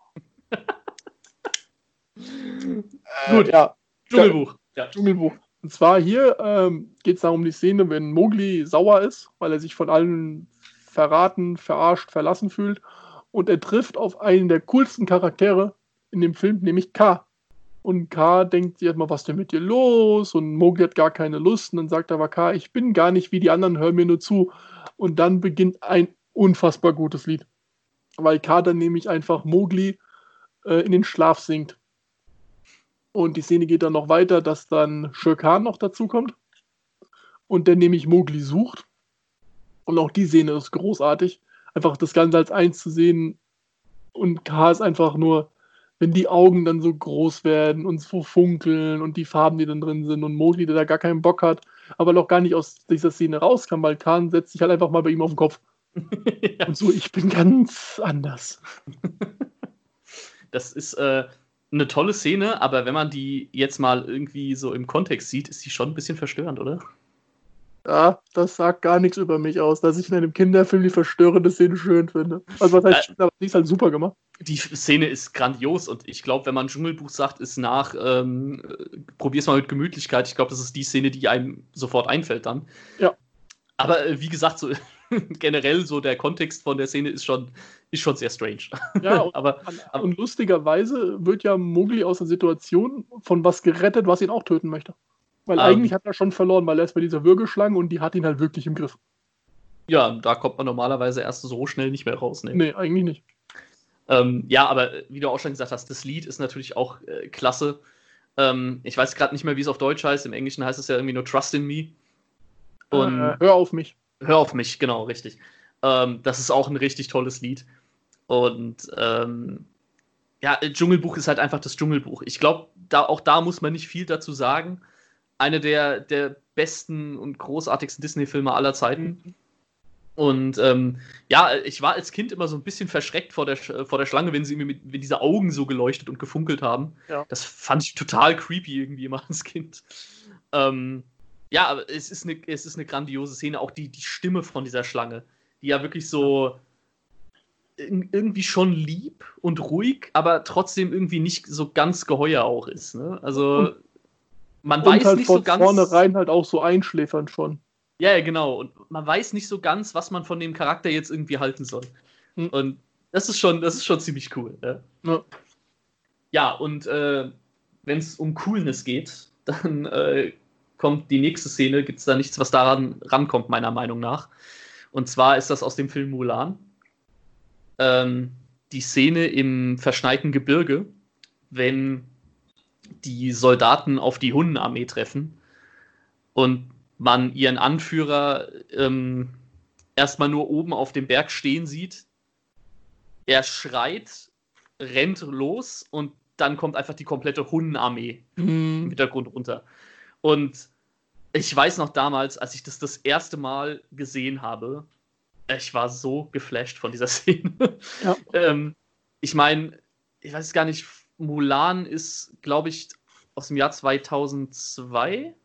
äh, Gut, ja. Dschungelbuch. Ja. Dschungelbuch. Und zwar hier ähm, geht es darum um die Szene, wenn Mowgli sauer ist, weil er sich von allen verraten, verarscht, verlassen fühlt. Und er trifft auf einen der coolsten Charaktere in dem Film, nämlich K. Und K denkt sich erstmal, was ist denn mit dir los? Und Mowgli hat gar keine Lust. Und dann sagt aber K, ich bin gar nicht wie die anderen, hör mir nur zu. Und dann beginnt ein unfassbar gutes Lied. Weil K dann nämlich einfach Mowgli äh, in den Schlaf singt. Und die Szene geht dann noch weiter, dass dann Shere Khan noch dazu kommt. Und der nämlich Mowgli sucht. Und auch die Szene ist großartig. Einfach das Ganze als eins zu sehen. Und K ist einfach nur, wenn die Augen dann so groß werden und so funkeln und die Farben, die dann drin sind und Mowgli, der da gar keinen Bock hat, aber noch gar nicht aus dieser Szene rauskam, weil Khan setzt sich halt einfach mal bei ihm auf den Kopf. ja. Und so, ich bin ganz anders. Das ist äh, eine tolle Szene, aber wenn man die jetzt mal irgendwie so im Kontext sieht, ist die schon ein bisschen verstörend, oder? Ja, das sagt gar nichts über mich aus, dass ich in einem Kinderfilm die verstörende Szene schön finde. Also was heißt äh, schön, aber die ist halt super gemacht. Die Szene ist grandios und ich glaube, wenn man Dschungelbuch sagt, ist nach, ähm, probier's mal mit Gemütlichkeit, ich glaube, das ist die Szene, die einem sofort einfällt dann. Ja. Aber äh, wie gesagt, so generell so der Kontext von der Szene ist schon, ist schon sehr strange. Ja, und, aber, aber, und lustigerweise wird ja Mowgli aus der Situation von was gerettet, was ihn auch töten möchte. Weil um, eigentlich hat er schon verloren, weil er ist bei dieser Würgeschlange und die hat ihn halt wirklich im Griff. Ja, da kommt man normalerweise erst so schnell nicht mehr raus. Ne? Nee, eigentlich nicht. Ähm, ja, aber wie du auch schon gesagt hast, das Lied ist natürlich auch äh, klasse. Ähm, ich weiß gerade nicht mehr, wie es auf Deutsch heißt. Im Englischen heißt es ja irgendwie nur Trust in Me. Und äh, hör auf mich. Hör auf mich, genau, richtig. Ähm, das ist auch ein richtig tolles Lied. Und ähm, ja, Dschungelbuch ist halt einfach das Dschungelbuch. Ich glaube, da, auch da muss man nicht viel dazu sagen. Eine der, der besten und großartigsten Disney-Filme aller Zeiten. Mhm. Und ähm, ja, ich war als Kind immer so ein bisschen verschreckt vor der, vor der Schlange, wenn sie mir mit, wenn diese Augen so geleuchtet und gefunkelt haben. Ja. Das fand ich total creepy irgendwie immer als Kind. Ähm, ja, aber es ist, eine, es ist eine grandiose Szene. Auch die, die Stimme von dieser Schlange, die ja wirklich so irgendwie schon lieb und ruhig, aber trotzdem irgendwie nicht so ganz geheuer auch ist. Ne? Also und, man und weiß halt nicht von so ganz. vornherein halt auch so einschläfern schon. Ja, ja, genau. Und man weiß nicht so ganz, was man von dem Charakter jetzt irgendwie halten soll. Hm. Und das ist schon, das ist schon ziemlich cool. Ja, ja. ja und äh, wenn es um Coolness geht, dann äh, kommt die nächste Szene, gibt es da nichts, was daran rankommt, meiner Meinung nach. Und zwar ist das aus dem Film Mulan. Ähm, die Szene im verschneiten Gebirge, wenn die Soldaten auf die Hunnenarmee treffen und man ihren Anführer ähm, erstmal nur oben auf dem Berg stehen sieht. Er schreit, rennt los und dann kommt einfach die komplette Hunnenarmee Mhm. im Hintergrund runter. Und ich weiß noch damals, als ich das das erste Mal gesehen habe, ich war so geflasht von dieser Szene. Ja. ähm, ich meine, ich weiß gar nicht, Mulan ist, glaube ich, aus dem Jahr zweitausendzwei.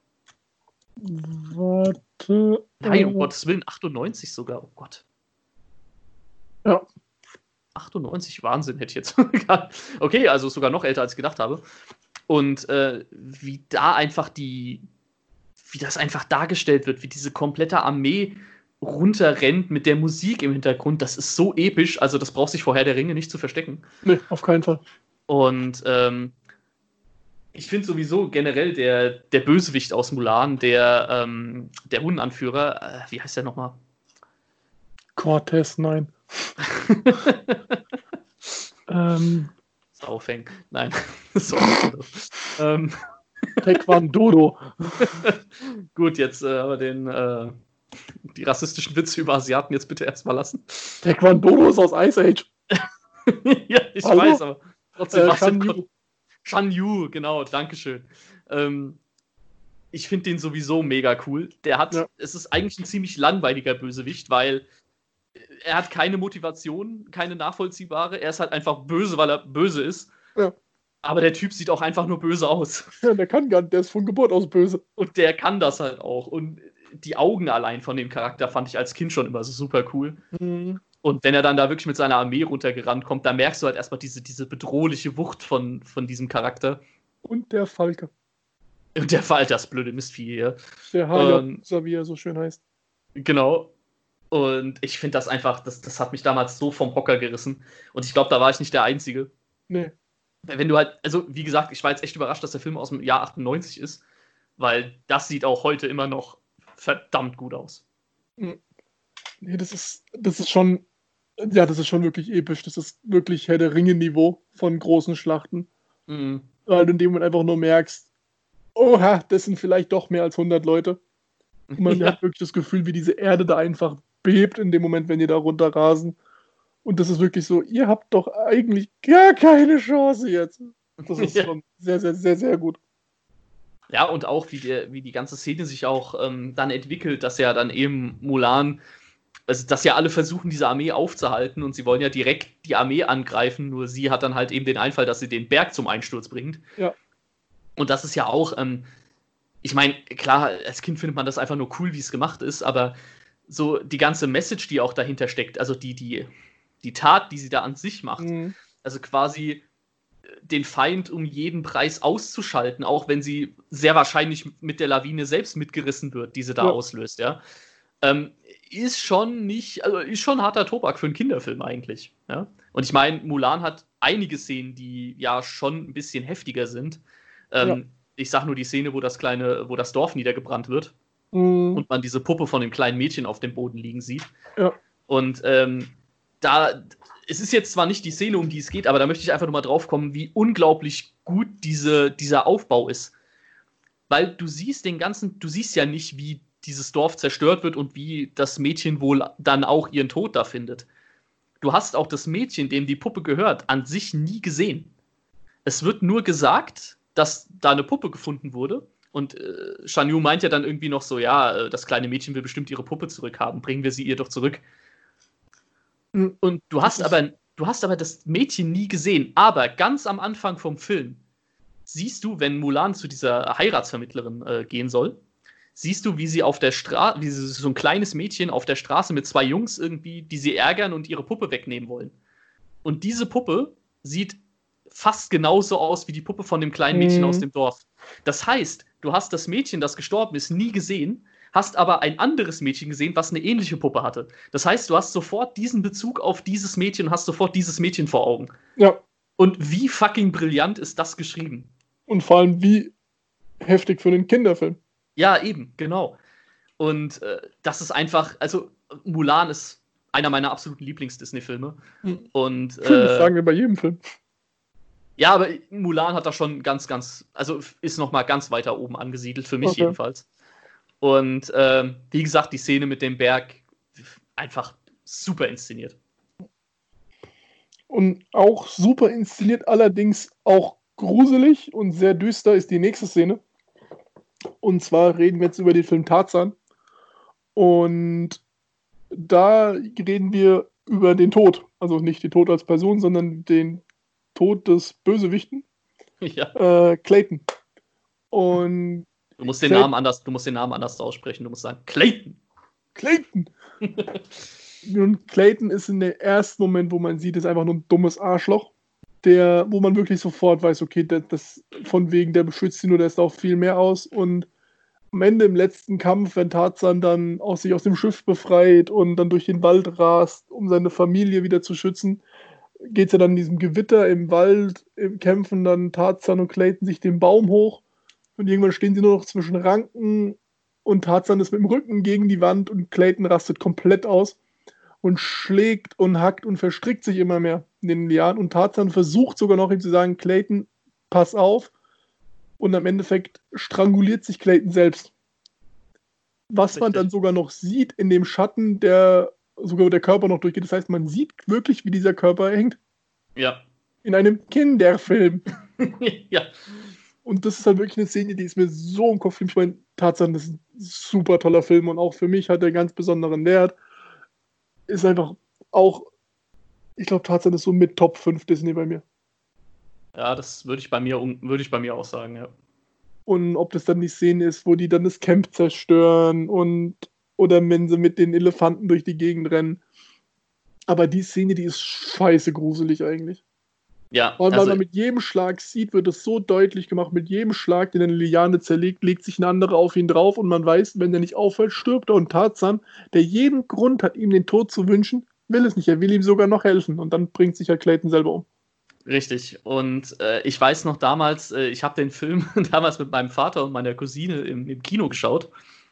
Warte. Nein, um äh, Gottes Willen, achtundneunzig sogar, oh Gott. Ja. achtundneunzig, Wahnsinn, hätte ich jetzt. Okay, also sogar noch älter, als ich gedacht habe. Und äh, wie da einfach die, wie das einfach dargestellt wird, wie diese komplette Armee runterrennt mit der Musik im Hintergrund, das ist so episch, also das braucht sich vor Herr der Ringe nicht zu verstecken. Nee, auf keinen Fall. Und ähm, ich finde sowieso generell der, der Bösewicht aus Mulan, der, ähm, der Hundenanführer, äh, wie heißt der nochmal? Cortez, nein. ähm, Saufeng. Nein. So. ähm, Taekwondo. Gut, jetzt äh, aber den äh, die rassistischen Witze über Asiaten jetzt bitte erstmal lassen. Taekwondo ist aus Ice Age. Ja, ich Hallo? weiß, aber trotzdem Äh, was Shan im Yu. Kon- Shan Yu, genau, dankeschön. Ähm, ich finde den sowieso mega cool. Der hat, Ja. es ist eigentlich ein ziemlich langweiliger Bösewicht, weil er hat keine Motivation, keine nachvollziehbare. Er ist halt einfach böse, weil er böse ist. Ja. Aber der Typ sieht auch einfach nur böse aus. Ja, der kann gar nicht, der ist von Geburt aus böse. Und der kann das halt auch. Und die Augen allein von dem Charakter fand ich als Kind schon immer so super cool. Mhm. Und wenn er dann da wirklich mit seiner Armee runtergerannt kommt, da merkst du halt erstmal diese, diese bedrohliche Wucht von, von diesem Charakter. Und der Falke. Und der Fall, das blöde Mistvieh hier. Der Hayabusa, wie er so schön heißt. Genau. Und ich finde das einfach, das, das hat mich damals so vom Hocker gerissen. Und ich glaube, da war ich nicht der Einzige. Nee. Wenn du halt, also wie gesagt, ich war jetzt echt überrascht, dass der Film aus dem Jahr achtundneunzig ist, weil das sieht auch heute immer noch verdammt gut aus. Nee, das ist, das ist schon, ja, das ist schon wirklich episch. Das ist wirklich Herr der Ringe-Niveau von großen Schlachten. Mhm. Weil du in dem Moment einfach nur merkst, oha, das sind vielleicht doch mehr als hundert Leute. Und man Ja. hat wirklich das Gefühl, wie diese Erde da einfach bebt in dem Moment, wenn die da runterrasen. Und das ist wirklich so, ihr habt doch eigentlich gar keine Chance jetzt. Das ist Ja. schon sehr, sehr, sehr, sehr gut. Ja, und auch wie, der, wie die ganze Szene sich auch ähm, dann entwickelt, dass ja dann eben Mulan, also dass ja alle versuchen, diese Armee aufzuhalten und sie wollen ja direkt die Armee angreifen, nur sie hat dann halt eben den Einfall, dass sie den Berg zum Einsturz bringt. Ja. Und das ist ja auch, ähm, ich meine, klar, als Kind findet man das einfach nur cool, wie es gemacht ist, aber so die ganze Message, die auch dahinter steckt, also die, die, die Tat, die sie da an sich macht, Mhm. also quasi den Feind um jeden Preis auszuschalten, auch wenn sie sehr wahrscheinlich mit der Lawine selbst mitgerissen wird, die sie da Ja. auslöst, ja. Ähm, ist schon nicht, also ist schon harter Tobak für einen Kinderfilm eigentlich, ja. Und ich meine, Mulan hat einige Szenen, die ja schon ein bisschen heftiger sind. Ähm, Ja. Ich sag nur die Szene, wo das kleine, wo das Dorf niedergebrannt wird Mhm. und man diese Puppe von dem kleinen Mädchen auf dem Boden liegen sieht. Ja. Und ähm, da, es ist jetzt zwar nicht die Szene, um die es geht, aber da möchte ich einfach nur mal drauf kommen, wie unglaublich gut diese, dieser Aufbau ist. Weil du siehst den ganzen, du siehst ja nicht, wie dieses Dorf zerstört wird und wie das Mädchen wohl dann auch ihren Tod da findet. Du hast auch das Mädchen, dem die Puppe gehört, an sich nie gesehen. Es wird nur gesagt, dass da eine Puppe gefunden wurde. Und äh, Shan Yu meint ja dann irgendwie noch so, ja, das kleine Mädchen will bestimmt ihre Puppe zurückhaben, bringen wir sie ihr doch zurück. Mhm. Und du hast, aber, du hast aber das Mädchen nie gesehen. Aber ganz am Anfang vom Film siehst du, wenn Mulan zu dieser Heiratsvermittlerin äh, gehen soll, siehst du, wie sie auf der Straße, wie sie, so ein kleines Mädchen auf der Straße mit zwei Jungs irgendwie, die sie ärgern und ihre Puppe wegnehmen wollen. Und diese Puppe sieht fast genauso aus wie die Puppe von dem kleinen Mädchen mhm. aus dem Dorf. Das heißt, du hast das Mädchen, das gestorben ist, nie gesehen, hast aber ein anderes Mädchen gesehen, was eine ähnliche Puppe hatte. Das heißt, du hast sofort diesen Bezug auf dieses Mädchen und hast sofort dieses Mädchen vor Augen. Ja. Und wie fucking brillant ist das geschrieben? Und vor allem wie heftig für einen Kinderfilm. Ja, eben, genau. Und äh, das ist einfach, also Mulan ist einer meiner absoluten Lieblings-Disney-Filme. Hm. Und, äh, das sagen wir bei jedem Film. Ja, aber Mulan hat da schon ganz, ganz, also ist noch mal ganz weiter oben angesiedelt, für mich okay. jedenfalls. Und äh, wie gesagt, die Szene mit dem Berg, einfach super inszeniert. Und auch super inszeniert, allerdings auch gruselig und sehr düster ist die nächste Szene. Und zwar reden wir jetzt über den Film Tarzan. Und da reden wir über den Tod. Also nicht den Tod als Person, sondern den Tod des Bösewichten. Ja. Äh, Clayton. Und du musst den Clayton, Namen anders, du musst den Namen anders aussprechen. Du musst sagen Clayton. Clayton. Und Clayton ist in der ersten Moment, wo man sieht, ist einfach nur ein dummes Arschloch. Der, wo man wirklich sofort weiß, okay, das, das von wegen, der beschützt ihn nur, der ist auch viel mehr aus. Und am Ende im letzten Kampf, wenn Tarzan dann auch sich aus dem Schiff befreit und dann durch den Wald rast, um seine Familie wieder zu schützen, geht es ja dann in diesem Gewitter im Wald, im kämpfen dann Tarzan und Clayton sich den Baum hoch und irgendwann stehen sie nur noch zwischen Ranken und Tarzan ist mit dem Rücken gegen die Wand und Clayton rastet komplett aus und schlägt und hackt und verstrickt sich immer mehr in den Lianen und Tarzan versucht sogar noch ihm zu sagen, Clayton, pass auf, und am Endeffekt stranguliert sich Clayton selbst. Was Richtig. Man dann sogar noch sieht in dem Schatten, der sogar der Körper noch durchgeht. Das heißt, man sieht wirklich, wie dieser Körper hängt. Ja. In einem Kinderfilm. Ja. Und das ist halt wirklich eine Szene, die ist mir so im Kopf. Ich meine, Tarzan, das ist ein super toller Film und auch für mich hat er einen ganz besonderen Wert. Ist einfach auch, ich glaube, Tarzan ist so mit Top fünf Disney bei mir. Ja, das würde ich bei mir würde ich bei mir auch sagen, ja. Und ob das dann die Szene ist, wo die dann das Camp zerstören und oder wenn sie mit den Elefanten durch die Gegend rennen. Aber die Szene, die ist scheiße gruselig eigentlich. Ja. Und weil also, man mit jedem Schlag sieht, wird es so deutlich gemacht, mit jedem Schlag, den eine Liane zerlegt, legt sich ein anderer auf ihn drauf und man weiß, wenn der nicht aufhört, stirbt er. Und Tarzan, der jeden Grund hat, ihm den Tod zu wünschen, will es nicht. Er will ihm sogar noch helfen. Und dann bringt sich halt Clayton selber um. Richtig. Und äh, ich weiß noch damals, äh, ich habe den Film damals mit meinem Vater und meiner Cousine im, im Kino geschaut.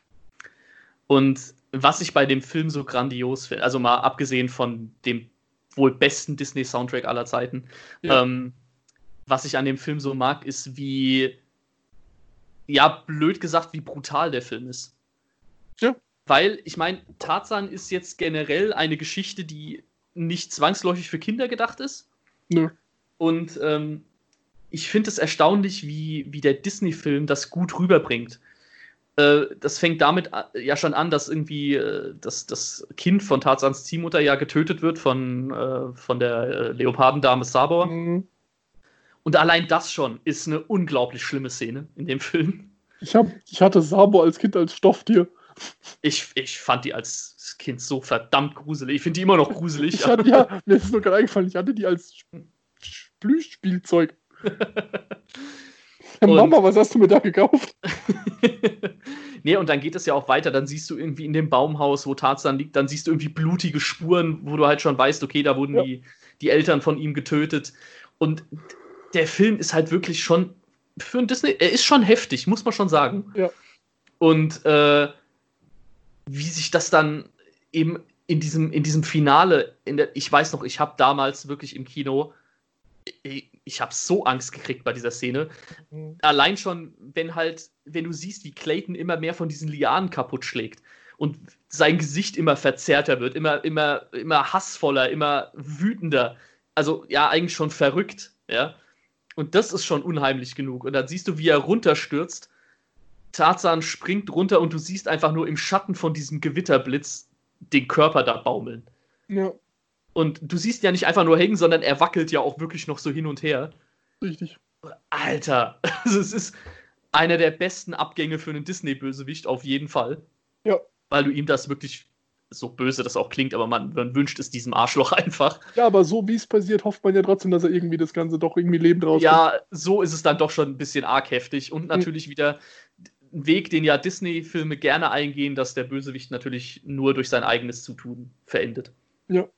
Und was ich bei dem Film so grandios finde, also mal abgesehen von dem wohl besten Disney-Soundtrack aller Zeiten, ja. ähm, was ich an dem Film so mag, ist wie, ja, blöd gesagt, wie brutal der Film ist. Ja. Weil, ich meine, Tarzan ist jetzt generell eine Geschichte, die nicht zwangsläufig für Kinder gedacht ist. Nö. Und ähm, ich finde es erstaunlich, wie, wie der Disney-Film das gut rüberbringt. Äh, das fängt damit ja schon an, dass irgendwie äh, das, das Kind von Tarzans Ziehmutter ja getötet wird von, äh, von der äh, Leopardendame Sabor. Mhm. Und allein das schon ist eine unglaublich schlimme Szene in dem Film. Ich, hab, ich hatte Sabor als Kind als Stofftier. Ich, ich fand die als Kind so verdammt gruselig. Ich finde die immer noch gruselig. Ich hatte, ja, mir ist es nur gerade eingefallen, ich hatte die als Plüschspielzeug. Mama, was hast du mir da gekauft? Nee, und dann geht es ja auch weiter. Dann siehst du irgendwie in dem Baumhaus, wo Tarzan liegt, dann siehst du irgendwie blutige Spuren, wo du halt schon weißt, okay, da wurden ja. die, die Eltern von ihm getötet. Und der Film ist halt wirklich schon für ein Disney, er ist schon heftig, muss man schon sagen. Ja. Und äh, wie sich das dann eben in diesem, in diesem Finale, in der, ich weiß noch, ich habe damals wirklich im Kino ich, ich habe so Angst gekriegt bei dieser Szene. Mhm. Allein schon, wenn halt, wenn du siehst, wie Clayton immer mehr von diesen Lianen kaputt schlägt und sein Gesicht immer verzerrter wird, immer, immer, immer hassvoller, immer wütender. Also ja, eigentlich schon verrückt, ja. Und das ist schon unheimlich genug. Und dann siehst du, wie er runterstürzt. Tarzan springt runter und du siehst einfach nur im Schatten von diesem Gewitterblitz den Körper da baumeln. Ja. Und du siehst ja nicht einfach nur hängen, sondern er wackelt ja auch wirklich noch so hin und her. Richtig. Alter, also es ist einer der besten Abgänge für einen Disney-Bösewicht auf jeden Fall. Ja. Weil du ihm das wirklich, so böse das auch klingt, aber man, man wünscht es diesem Arschloch einfach. Ja, aber so wie es passiert, hofft man ja trotzdem, dass er irgendwie das Ganze doch irgendwie lebend rauskommt. Ja, so ist es dann doch schon ein bisschen arg heftig. Und natürlich mhm. wieder ein Weg, den ja Disney-Filme gerne eingehen, dass der Bösewicht natürlich nur durch sein eigenes Zutun verendet. Ja.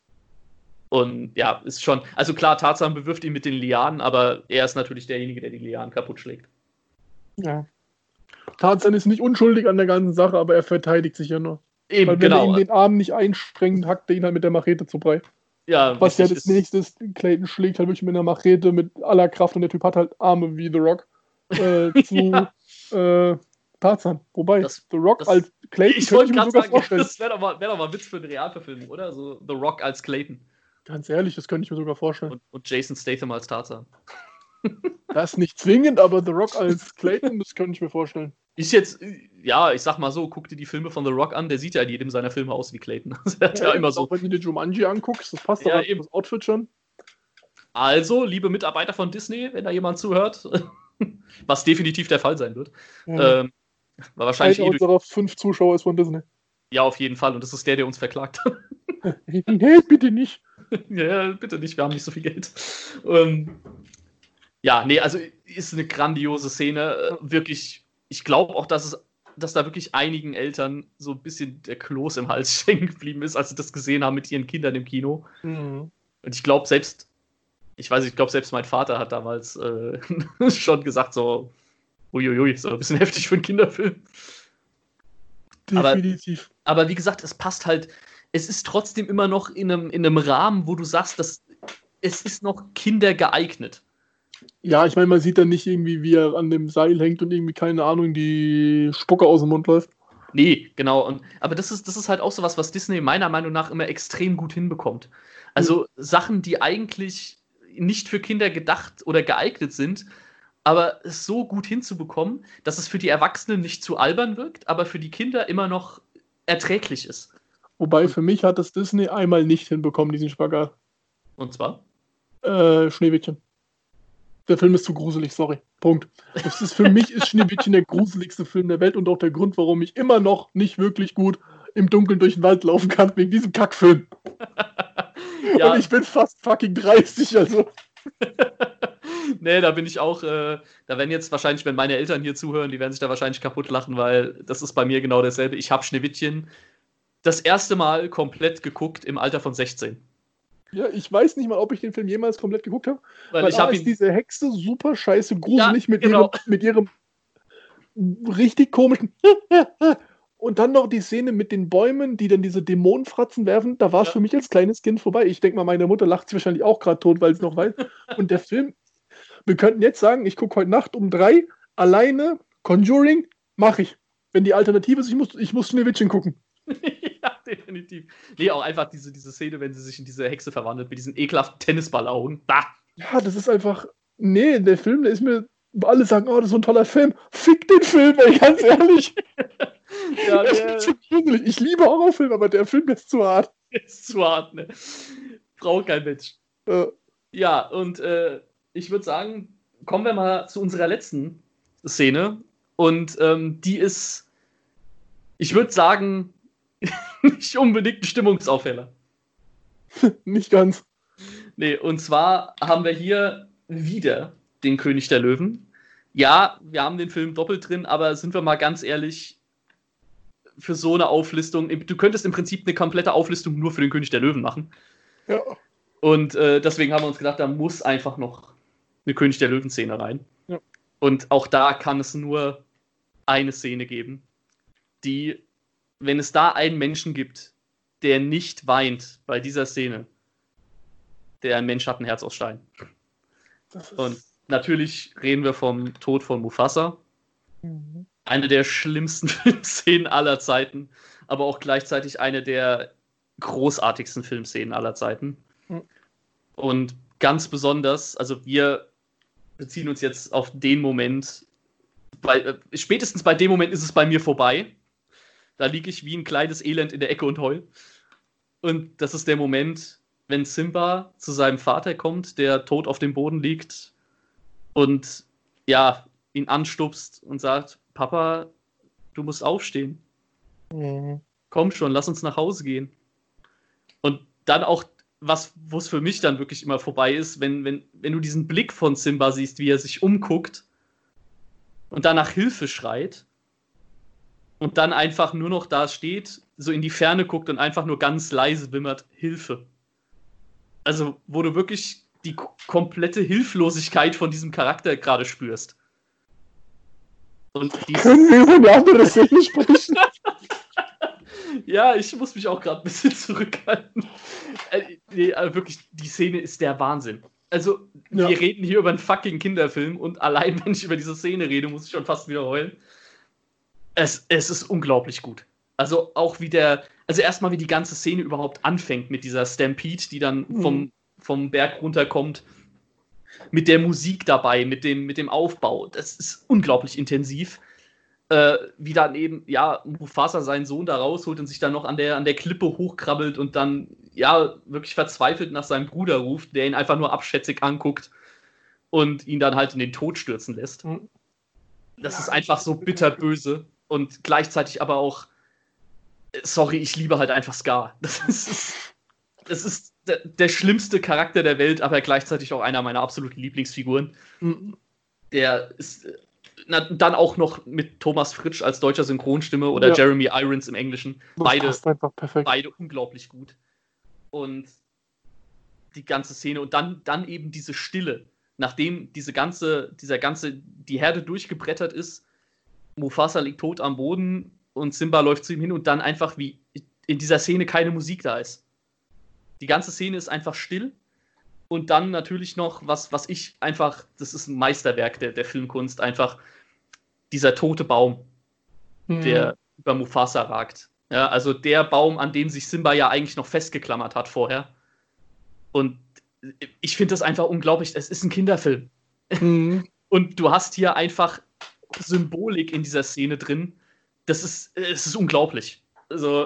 Und ja, ist schon, also klar, Tarzan bewirft ihn mit den Lianen, aber er ist natürlich derjenige, der die Lianen kaputt schlägt. Ja. Tarzan ist nicht unschuldig an der ganzen Sache, aber er verteidigt sich ja nur. Eben, Weil wenn genau. er ihm den Arm nicht einsprengt, hackt er ihn halt mit der Machete zu Brei. Ja, was ja das nächste ist, Clayton schlägt halt wirklich mit einer Machete mit aller Kraft und der Typ hat halt Arme wie The Rock äh, zu ja. äh, Tarzan. Wobei, das, The Rock das, als Clayton ich wollte gerade sagen, vorstellen. Das wäre doch, mal, wär doch mal Witz für eine Realverfilmung, oder? So The Rock als Clayton. Ganz ehrlich, das könnte ich mir sogar vorstellen. Und, und Jason Statham als Tarzan. Das ist nicht zwingend, aber The Rock als Clayton, das könnte ich mir vorstellen. Ist jetzt, ja, ich sag mal so, guck dir die Filme von The Rock an, der sieht ja in jedem seiner Filme aus wie Clayton. Der hat ja, ja immer so. Auch wenn du dir Jumanji anguckst, das passt ja, doch eben das Outfit schon. Also, liebe Mitarbeiter von Disney, wenn da jemand zuhört, was definitiv der Fall sein wird, ja. ähm, war wahrscheinlich Einer eh unserer durch... fünf Zuschauer ist von Disney. Ja, auf jeden Fall. Und das ist der, der uns verklagt hat. Nee, bitte nicht. Ja, bitte nicht, wir haben nicht so viel Geld. Ähm, ja, nee, also ist eine grandiose Szene. Wirklich, ich glaube auch, dass es, dass da wirklich einigen Eltern so ein bisschen der Kloß im Hals stecken geblieben ist, als sie das gesehen haben mit ihren Kindern im Kino. Mhm. Und ich glaube, selbst, ich weiß nicht, ich glaube, selbst mein Vater hat damals äh, schon gesagt, so, uiuiui, ist aber ein bisschen heftig für einen Kinderfilm. Definitiv. Aber, aber wie gesagt, es passt halt, es ist trotzdem immer noch in einem, in einem Rahmen, wo du sagst, dass es ist noch kindergeeignet. Ja, ich meine, man sieht dann nicht irgendwie, wie er an dem Seil hängt und irgendwie, keine Ahnung, die Spucke aus dem Mund läuft. Nee, genau. Und, aber das ist, das ist halt auch so was, was Disney meiner Meinung nach immer extrem gut hinbekommt. Also mhm. Sachen, die eigentlich nicht für Kinder gedacht oder geeignet sind, aber es so gut hinzubekommen, dass es für die Erwachsenen nicht zu albern wirkt, aber für die Kinder immer noch erträglich ist. Wobei, für mich hat das Disney einmal nicht hinbekommen, diesen Spagat. Und zwar? Äh, Schneewittchen. Der Film ist zu gruselig, sorry. Punkt. Das ist, für mich ist Schneewittchen der gruseligste Film der Welt und auch der Grund, warum ich immer noch nicht wirklich gut im Dunkeln durch den Wald laufen kann, wegen diesem Kackfilm. Ja. Und ich bin fast fucking dreißig, also. Nee, da bin ich auch, äh, da werden jetzt wahrscheinlich, wenn meine Eltern hier zuhören, die werden sich da wahrscheinlich kaputt lachen, weil das ist bei mir genau dasselbe. Ich habe Schneewittchen das erste Mal komplett geguckt im Alter von sechzehn. Ja, ich weiß nicht mal, ob ich den Film jemals komplett geguckt habe. Weil, weil ich habe ist diese Hexe super scheiße gruselig ja, mit, genau. ihrem, mit ihrem richtig komischen und dann noch die Szene mit den Bäumen, die dann diese Dämonenfratzen werfen. Da war es ja. für mich als kleines Kind vorbei. Ich denke mal, meine Mutter lacht sich wahrscheinlich auch gerade tot, weil es noch weiß. Und der Film, wir könnten jetzt sagen, ich gucke heute Nacht um drei alleine Conjuring, mache ich. Wenn die Alternative ist, ich muss, ich muss Schneewittchen gucken. Ja, definitiv. Nee, auch einfach diese, diese Szene, wenn sie sich in diese Hexe verwandelt, mit diesen ekelhaften Tennisballaugen. Bah. Ja, das ist einfach. Nee, der Film, der ist mir. Alle sagen, oh, das ist so ein toller Film. Fick den Film, ey, ganz ehrlich. Ja, der ist zu gruselig. Ich liebe Horrorfilme, aber der Film ist zu hart. Ist zu hart, ne? Braucht kein Mensch. Ja, ja und äh, ich würde sagen, kommen wir mal zu unserer letzten Szene. Und ähm, die ist, ich würde sagen, nicht unbedingt ein Stimmungsaufheller. Nicht ganz. Nee, und zwar haben wir hier wieder den König der Löwen. Ja, wir haben den Film doppelt drin, aber sind wir mal ganz ehrlich, für so eine Auflistung, du könntest im Prinzip eine komplette Auflistung nur für den König der Löwen machen. Ja. Und äh, deswegen haben wir uns gedacht, da muss einfach noch eine König der Löwen-Szene rein. Ja. Und auch da kann es nur eine Szene geben, die, wenn es da einen Menschen gibt, der nicht weint bei dieser Szene, der ein Mensch hat ein Herz aus Stein. Das ist Und natürlich reden wir vom Tod von Mufasa. Mhm. Eine der schlimmsten Filmszenen aller Zeiten, aber auch gleichzeitig eine der großartigsten Filmszenen aller Zeiten. Mhm. Und ganz besonders, also wir beziehen uns jetzt auf den Moment, bei, äh, spätestens bei dem Moment ist es bei mir vorbei. Da liege ich wie ein kleines Elend in der Ecke und heul. Und das ist der Moment, wenn Simba zu seinem Vater kommt, der tot auf dem Boden liegt und ja, ihn anstupst und sagt, Papa, du musst aufstehen. Mhm. Komm schon, lass uns nach Hause gehen. Und dann auch, was, wo es für mich dann wirklich immer vorbei ist, wenn, wenn, wenn du diesen Blick von Simba siehst, wie er sich umguckt und dann nach Hilfe schreit und dann einfach nur noch da steht, so in die Ferne guckt und einfach nur ganz leise wimmert, Hilfe. Also, wo du wirklich die k- komplette Hilflosigkeit von diesem Charakter gerade spürst. Und die Können wir über eine andere Szene sprechen? Ja, ich muss mich auch gerade ein bisschen zurückhalten. Äh, nee, also wirklich, die Szene ist der Wahnsinn. Also, Ja. wir reden hier über einen fucking Kinderfilm und allein, wenn ich über diese Szene rede, muss ich schon fast wieder heulen. Es, es ist unglaublich gut. Also, auch wie der, also erstmal, wie die ganze Szene überhaupt anfängt mit dieser Stampede, die dann Mhm. vom, vom Berg runterkommt, mit der Musik dabei, mit dem, mit dem Aufbau. Das ist unglaublich intensiv. Äh, wie dann eben, ja, Mufasa seinen Sohn da rausholt und sich dann noch an der, an der Klippe hochkrabbelt und dann, ja, wirklich verzweifelt nach seinem Bruder ruft, der ihn einfach nur abschätzig anguckt und ihn dann halt in den Tod stürzen lässt. Mhm. Das Ja, ist einfach so bitterböse und gleichzeitig aber auch, äh, sorry, ich liebe halt einfach Scar. Das ist, das ist der, der schlimmste Charakter der Welt, aber gleichzeitig auch einer meiner absoluten Lieblingsfiguren. Mhm. Der ist äh, na, dann auch noch mit Thomas Fritsch als deutscher Synchronstimme oder Ja. Jeremy Irons im Englischen. Das Beide, passt einfach perfekt. beide unglaublich gut. Und die ganze Szene und dann, dann eben diese Stille, nachdem diese ganze, dieser ganze, die Herde durchgebrettert ist, Mufasa liegt tot am Boden und Simba läuft zu ihm hin und dann einfach wie in dieser Szene keine Musik da ist. Die ganze Szene ist einfach still. Und dann natürlich noch, was, was ich einfach, das ist ein Meisterwerk der, der Filmkunst, einfach dieser tote Baum, Mhm. der über Mufasa ragt. Ja, also der Baum, an dem sich Simba ja eigentlich noch festgeklammert hat vorher. Und ich finde das einfach unglaublich. Es ist ein Kinderfilm. Mhm. Und du hast hier einfach Symbolik in dieser Szene drin. Das ist, es ist unglaublich. Also,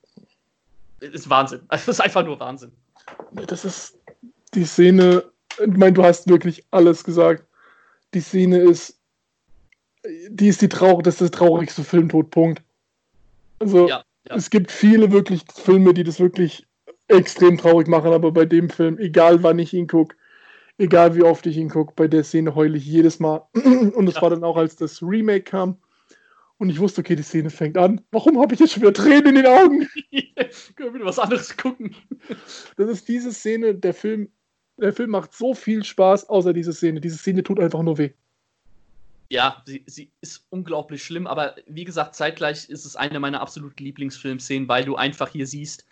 es ist Wahnsinn. Also, es ist einfach nur Wahnsinn. Das ist die Szene, ich meine, du hast wirklich alles gesagt. Die Szene ist, die ist die traurig, das ist das traurigste Filmtod, Punkt. Also, Ja, ja. es gibt viele wirklich Filme, die das wirklich extrem traurig machen, aber bei dem Film, egal wann ich ihn gucke, egal wie oft ich ihn gucke, bei der Szene heule ich jedes Mal. Und es Ja. war dann auch, als das Remake kam und ich wusste, okay, die Szene fängt an. Warum habe ich jetzt schon wieder Tränen in den Augen? Können wir wieder was anderes gucken? Das ist diese Szene, der Film, der Film macht so viel Spaß, außer diese Szene. Diese Szene tut einfach nur weh. Ja, sie, sie ist unglaublich schlimm, aber wie gesagt, zeitgleich ist es eine meiner absoluten Lieblingsfilmszenen, weil du einfach hier siehst,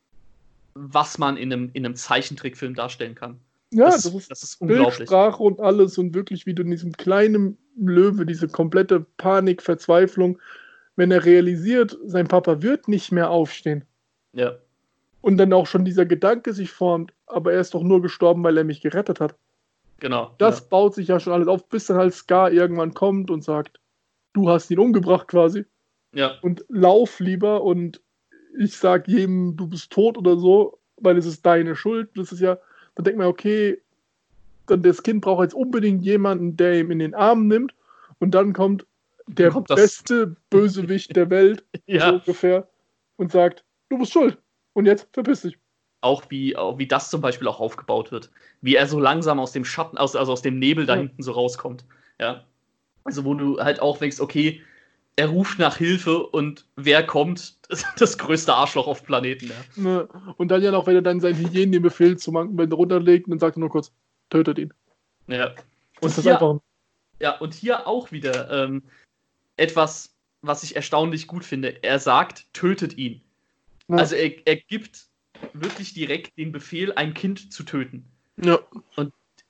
was man in einem, in einem Zeichentrickfilm darstellen kann. Ja, das, das ist, das ist unglaublich. Bildsprache und alles und wirklich, wie du in diesem kleinen Löwe, diese komplette Panik, Verzweiflung, wenn er realisiert, sein Papa wird nicht mehr aufstehen. Ja, Und dann auch schon dieser Gedanke sich formt, aber er ist doch nur gestorben, weil er mich gerettet hat. genau. Das ja. baut sich ja schon alles auf, bis dann halt Scar irgendwann kommt und sagt, du hast ihn umgebracht quasi. Ja, Und lauf lieber und ich sag jedem, du bist tot oder so, weil es ist deine Schuld. Das ist ja, dann denkt man, okay, dann das Kind braucht jetzt unbedingt jemanden, der ihm in den Arm nimmt und dann kommt der Kommt das- beste Bösewicht der Welt, so ja. ungefähr, und sagt, du bist schuld und jetzt verpiss dich. Auch wie, auch wie das zum Beispiel auch aufgebaut wird. Wie er so langsam aus dem Schatten, aus, also aus dem Nebel da Ja. hinten so rauskommt. Ja. Also wo du halt auch denkst, okay, er ruft nach Hilfe und wer kommt? Das, das größte Arschloch auf dem Planeten. Ja. Ne? Und dann ja noch, wenn er dann seinen Hyänen den Befehl zu machen, wenn er runterlegt, dann sagt er nur kurz, tötet ihn. Ja. Und Und das ist hier, einfach ja, und hier auch wieder ähm, etwas, was ich erstaunlich gut finde. Er sagt, tötet ihn. Ja. Also er, er gibt wirklich direkt den Befehl, ein Kind zu töten. Ja.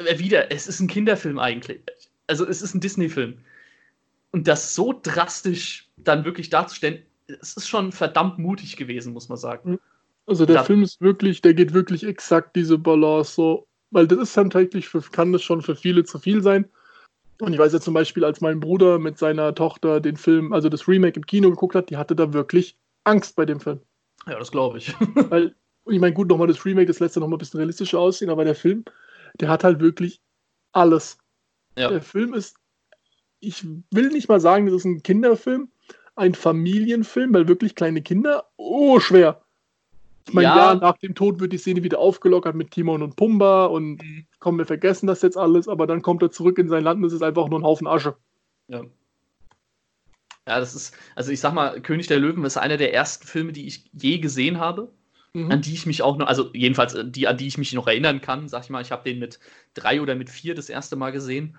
wieder, es ist ein Kinderfilm eigentlich. Also es ist ein Disney-Film. Und das so drastisch dann wirklich darzustellen, es ist schon verdammt mutig gewesen, muss man sagen. Also der Da- Film ist wirklich, der geht wirklich exakt diese Balance so, weil das ist dann tatsächlich, für, kann das schon für viele zu viel sein. Und ich weiß ja zum Beispiel, als mein Bruder mit seiner Tochter den Film, also das Remake im Kino geguckt hat, die hatte da wirklich Angst bei dem Film. Ja, das glaube ich. Weil, ich meine, gut, nochmal das Remake, das lässt ja nochmal ein bisschen realistischer aussehen, aber der Film, der hat halt wirklich alles. Ja. Der Film ist, ich will nicht mal sagen, das ist ein Kinderfilm, ein Familienfilm, weil wirklich kleine Kinder, oh, schwer. Ich meine, Ja. ja. nach dem Tod wird die Szene wieder aufgelockert mit Timon und Pumba und Mhm. komm, wir vergessen das jetzt alles, aber dann kommt er zurück in sein Land und es ist einfach nur ein Haufen Asche. Ja. Ja, das ist, also ich sag mal, König der Löwen ist einer der ersten Filme, die ich je gesehen habe, Mhm. an die ich mich auch noch, also jedenfalls äh, die, an die ich mich noch erinnern kann, sag ich mal, ich habe den mit drei oder mit vier das erste Mal gesehen.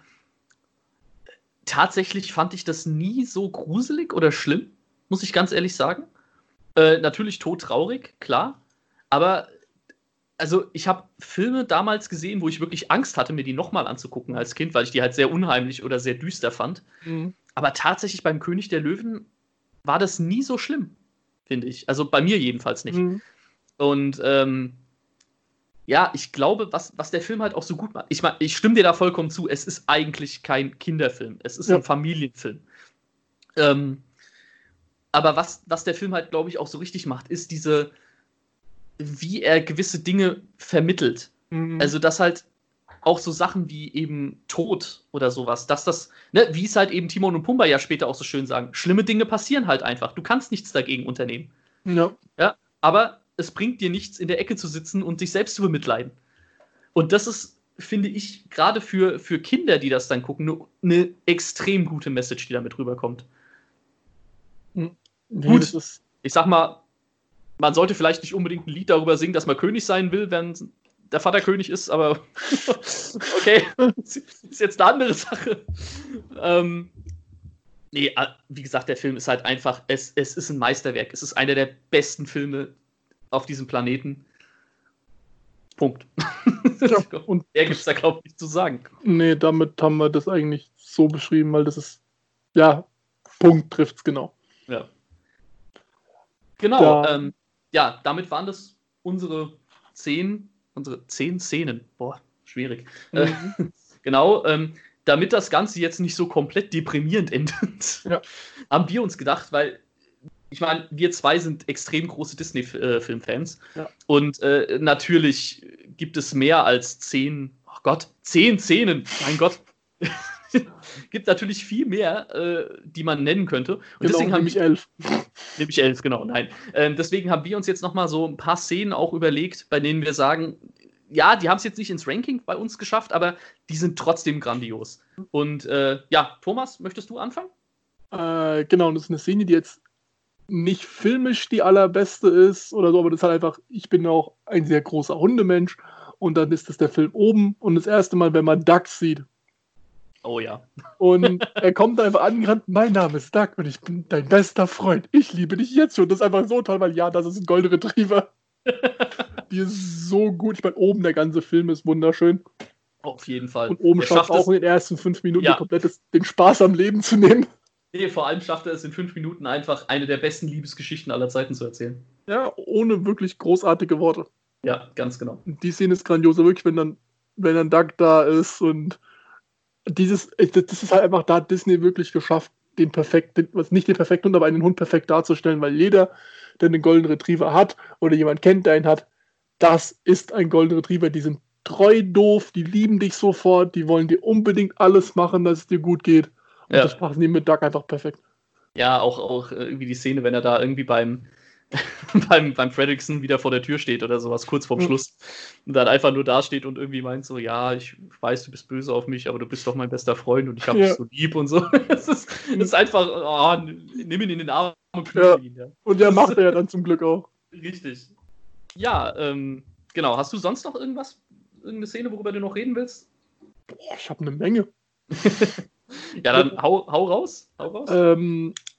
Tatsächlich fand ich das nie so gruselig oder schlimm, muss ich ganz ehrlich sagen. Äh, natürlich todtraurig, klar, aber also ich habe Filme damals gesehen, wo ich wirklich Angst hatte, mir die nochmal anzugucken als Kind, weil ich die halt sehr unheimlich oder sehr düster fand. Mhm. Aber tatsächlich beim König der Löwen war das nie so schlimm, finde ich. Also bei mir jedenfalls nicht. Mhm. Und ähm, ja, ich glaube, was, was der Film halt auch so gut macht, ich meine, ich stimme dir da vollkommen zu, es ist eigentlich kein Kinderfilm, es ist Ja. ein Familienfilm. Ähm, aber was, was der Film halt, glaube ich, auch so richtig macht, ist diese, wie er gewisse Dinge vermittelt. Mhm. Also, dass halt auch so Sachen wie eben Tod oder sowas, dass das, ne, wie es halt eben Timon und Pumba ja später auch so schön sagen, schlimme Dinge passieren halt einfach. Du kannst nichts dagegen unternehmen. Ja. Ja, aber es bringt dir nichts, in der Ecke zu sitzen und dich selbst zu bemitleiden. Und das ist, finde ich, gerade für, für Kinder, die das dann gucken, eine ne extrem gute Message, die damit rüberkommt. Nee, Gut. das ist, Ich sag mal, man sollte vielleicht nicht unbedingt ein Lied darüber singen, dass man König sein will, wenn der Vater König ist, aber okay, ist jetzt eine andere Sache. Ähm, nee, wie gesagt, der Film ist halt einfach, es, es ist ein Meisterwerk. Es ist einer der besten Filme auf diesem Planeten. Punkt. Ja, und mehr gibt es da, glaube ich, nicht zu sagen. nee, damit haben wir das eigentlich so beschrieben, weil das ist, ja, Punkt trifft's genau. Ja. Genau, Da- ähm, ja, damit waren das unsere zehn, unsere zehn Szenen. Boah, schwierig. Äh, Mhm. genau, ähm, damit das Ganze jetzt nicht so komplett deprimierend endet, Ja. haben wir uns gedacht, weil, ich meine, wir zwei sind extrem große Disney-Film-Fans. Ja. Und äh, natürlich gibt es mehr als zehn, oh Gott, zehn Szenen, mein Gott. Gibt natürlich viel mehr, äh, die man nennen könnte. Und Genau, deswegen haben nämlich elf. Nämlich elf, genau, nein. Ähm, deswegen haben wir uns jetzt nochmal so ein paar Szenen auch überlegt, bei denen wir sagen, ja, die haben es jetzt nicht ins Ranking bei uns geschafft, aber die sind trotzdem grandios. Und äh, ja, Thomas, möchtest du anfangen? Äh, genau, und das ist eine Szene, die jetzt nicht filmisch die allerbeste ist oder so, aber das ist halt einfach, ich bin auch ein sehr großer Hundemensch und dann ist das der Film oben und das erste Mal, wenn man Duck sieht. Oh ja. Und er kommt einfach angerannt, mein Name ist Duck und ich bin dein bester Freund. Ich liebe dich jetzt schon. Das ist einfach so toll, weil ja, das ist ein Golden Retriever. Die ist so gut. Ich meine, oben der ganze Film ist wunderschön. Auf jeden Fall. Und oben Er schafft schafft auch in es, den ersten fünf Minuten Ja. komplett das, den Spaß am Leben zu nehmen. nee, vor allem schafft er es in fünf Minuten einfach eine der besten Liebesgeschichten aller Zeiten zu erzählen. Ja, ohne wirklich großartige Worte. Ja, ganz genau. Und die Szene ist grandios, wirklich, wenn dann, wenn dann Duck da ist und dieses, das ist halt einfach, da hat Disney wirklich geschafft, den perfekten, was nicht den perfekten Hund, aber einen Hund perfekt darzustellen, weil jeder, der einen Golden Retriever hat oder jemand kennt, der einen hat, das ist ein Golden Retriever. Die sind treu doof, die lieben dich sofort, die wollen dir unbedingt alles machen, dass es dir gut geht. Und Ja. das machen die mit Duck einfach perfekt. Ja, auch, auch äh, irgendwie die Szene, wenn er da irgendwie beim, beim, beim Fredrickson wieder vor der Tür steht oder sowas, kurz vorm Mhm. Schluss. Und dann einfach nur da steht und irgendwie meint so, ja, ich weiß, du bist böse auf mich, aber du bist doch mein bester Freund und ich hab Ja. dich so lieb und so. Es ist, es ist einfach, oh, nimm ihn in den Arm und Ja. knudel ihn. Ja. Und der macht er ja dann zum Glück auch. Richtig. Ja, ähm, genau. Hast du sonst noch irgendwas, irgendeine Szene, worüber du noch reden willst? Boah, ich habe eine Menge. Ja, dann hau, hau raus. Hau raus. Ähm,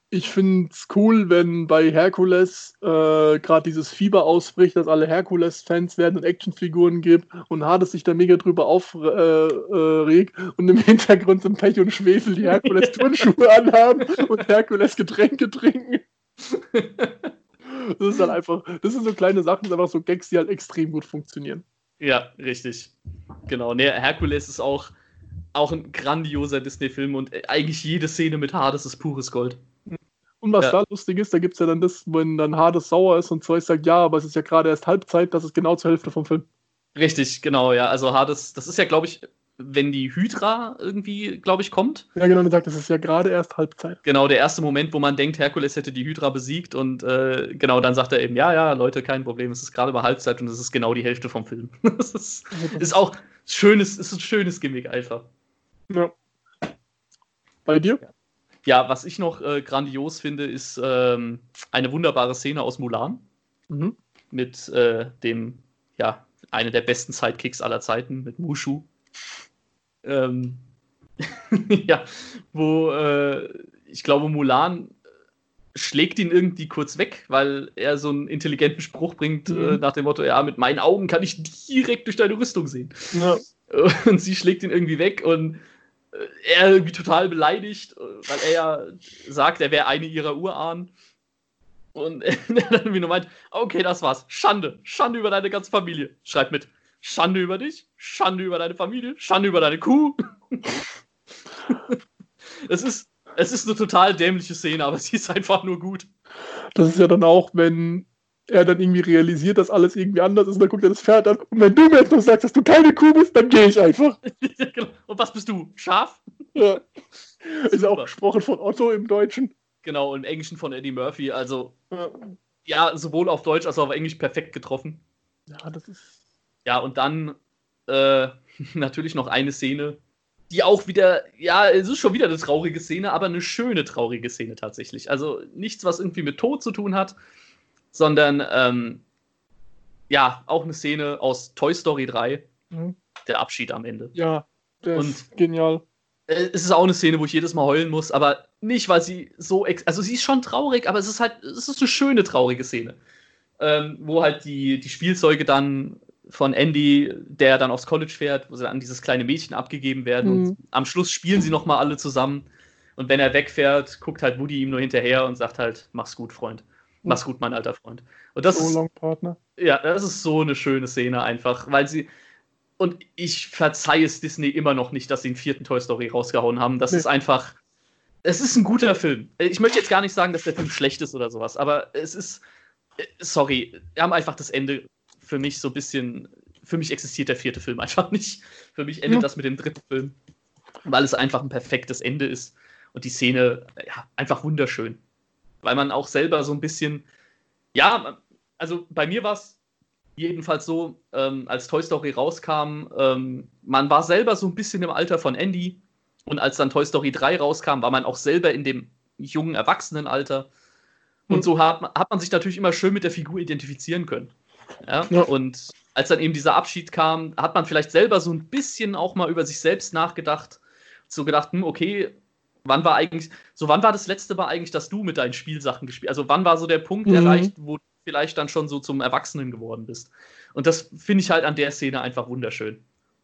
Ich finde es cool, wenn bei Herkules äh, gerade dieses Fieber ausbricht, dass alle Herkules-Fans werden und Actionfiguren gibt und Hades sich da mega drüber aufregt äh, äh, und im Hintergrund sind Pech und Schwefel, die Herkules-Turnschuhe anhaben und Herkules-Getränke trinken. Das ist halt einfach, das sind so kleine Sachen, das sind einfach so Gags, die halt extrem gut funktionieren. Ja, richtig. Genau. Nee, Herkules ist auch, auch ein grandioser Disney-Film und eigentlich jede Szene mit Hades ist pures Gold. Und was Ja. da lustig ist, da gibt es ja dann das, wenn dann Hades sauer ist und Zeus sagt, ja, aber es ist ja gerade erst Halbzeit, das ist genau zur Hälfte vom Film. Richtig, genau, ja. Also Hades, das ist ja, glaube ich, wenn die Hydra irgendwie, glaube ich, kommt. Ja, genau, und er sagt, das ist ja gerade erst Halbzeit. Genau, der erste Moment, wo man denkt, Herkules hätte die Hydra besiegt und äh, genau, dann sagt er eben, ja, ja, Leute, kein Problem, es ist gerade mal Halbzeit und es ist genau die Hälfte vom Film. Das ist, ist auch schönes, ist ein schönes Gimmick einfach. Ja. Bei dir? Ja. Ja, was ich noch äh, grandios finde, ist ähm, eine wunderbare Szene aus Mulan. Mhm. Mit äh, dem, ja, einer der besten Sidekicks aller Zeiten, mit Mushu. Ähm, ja, wo äh, ich glaube, Mulan schlägt ihn irgendwie kurz weg, weil er so einen intelligenten Spruch bringt, mhm. äh, nach dem Motto, ja, mit meinen Augen kann ich direkt durch deine Rüstung sehen. Ja. Und sie schlägt ihn irgendwie weg und er irgendwie total beleidigt, weil er ja sagt, er wäre eine ihrer Urahnen. Und er dann irgendwie nur meint, okay, das war's. Schande. Schande über deine ganze Familie. Schreib mit. Schande über dich, Schande über deine Familie, Schande über deine Kuh. Es ist, es ist eine total dämliche Szene, aber sie ist einfach nur gut. Das ist ja dann auch, wenn er dann irgendwie realisiert, dass alles irgendwie anders ist, und dann guckt er das Pferd an. Und wenn du mir jetzt noch sagst, dass du keine Kuh bist, dann gehe ich einfach. Und was bist du? Schaf? Ja. Ist auch gesprochen von Otto im Deutschen. Genau, im Englischen von Eddie Murphy. Also, ja, ja sowohl auf Deutsch als auch auf Englisch perfekt getroffen. Ja, das ist... Ja, und dann äh, natürlich noch eine Szene, die auch wieder, ja, es ist schon wieder eine traurige Szene, aber eine schöne traurige Szene tatsächlich. Also nichts, was irgendwie mit Tod zu tun hat, sondern ähm, ja, auch eine Szene aus Toy Story drei, mhm. der Abschied am Ende. Ja, der und ist genial. Äh, es ist auch eine Szene, wo ich jedes Mal heulen muss, aber nicht, weil sie so, ex- also sie ist schon traurig, aber es ist halt, es ist eine schöne traurige Szene, ähm, wo halt die, die Spielzeuge dann von Andy, der dann aufs College fährt, wo sie dann an dieses kleine Mädchen abgegeben werden. Mhm. Und am Schluss spielen sie nochmal alle zusammen. Und wenn er wegfährt, guckt halt Woody ihm nur hinterher und sagt halt, mach's gut, Freund. Mach's gut, mein alter Freund. Und das so ist, long, Partner. Ja, das ist so eine schöne Szene einfach, weil sie, und ich verzeihe es Disney immer noch nicht, dass sie den vierten Toy Story rausgehauen haben. Das nee. ist einfach, es ist ein guter Film. Ich möchte jetzt gar nicht sagen, dass der Film schlecht ist oder sowas, aber es ist, sorry, wir haben einfach das Ende für mich so ein bisschen, für mich existiert der vierte Film einfach nicht. Für mich endet hm. das mit dem dritten Film, weil es einfach ein perfektes Ende ist und die Szene, ja, einfach wunderschön. Weil man auch selber so ein bisschen, ja, also bei mir war es jedenfalls so, ähm, als Toy Story rauskam, ähm, man war selber so ein bisschen im Alter von Andy und als dann Toy Story drei rauskam, war man auch selber in dem jungen Erwachsenenalter und hm. so hat, hat man sich natürlich immer schön mit der Figur identifizieren können. Ja? Ja. Und als dann eben dieser Abschied kam, hat man vielleicht selber so ein bisschen auch mal über sich selbst nachgedacht, so gedacht, hm, okay, wann war eigentlich, so wann war das letzte Mal eigentlich, dass du mit deinen Spielsachen gespielt hast? Also wann war so der Punkt mhm. erreicht, wo du vielleicht dann schon so zum Erwachsenen geworden bist? Und das finde ich halt an der Szene einfach wunderschön.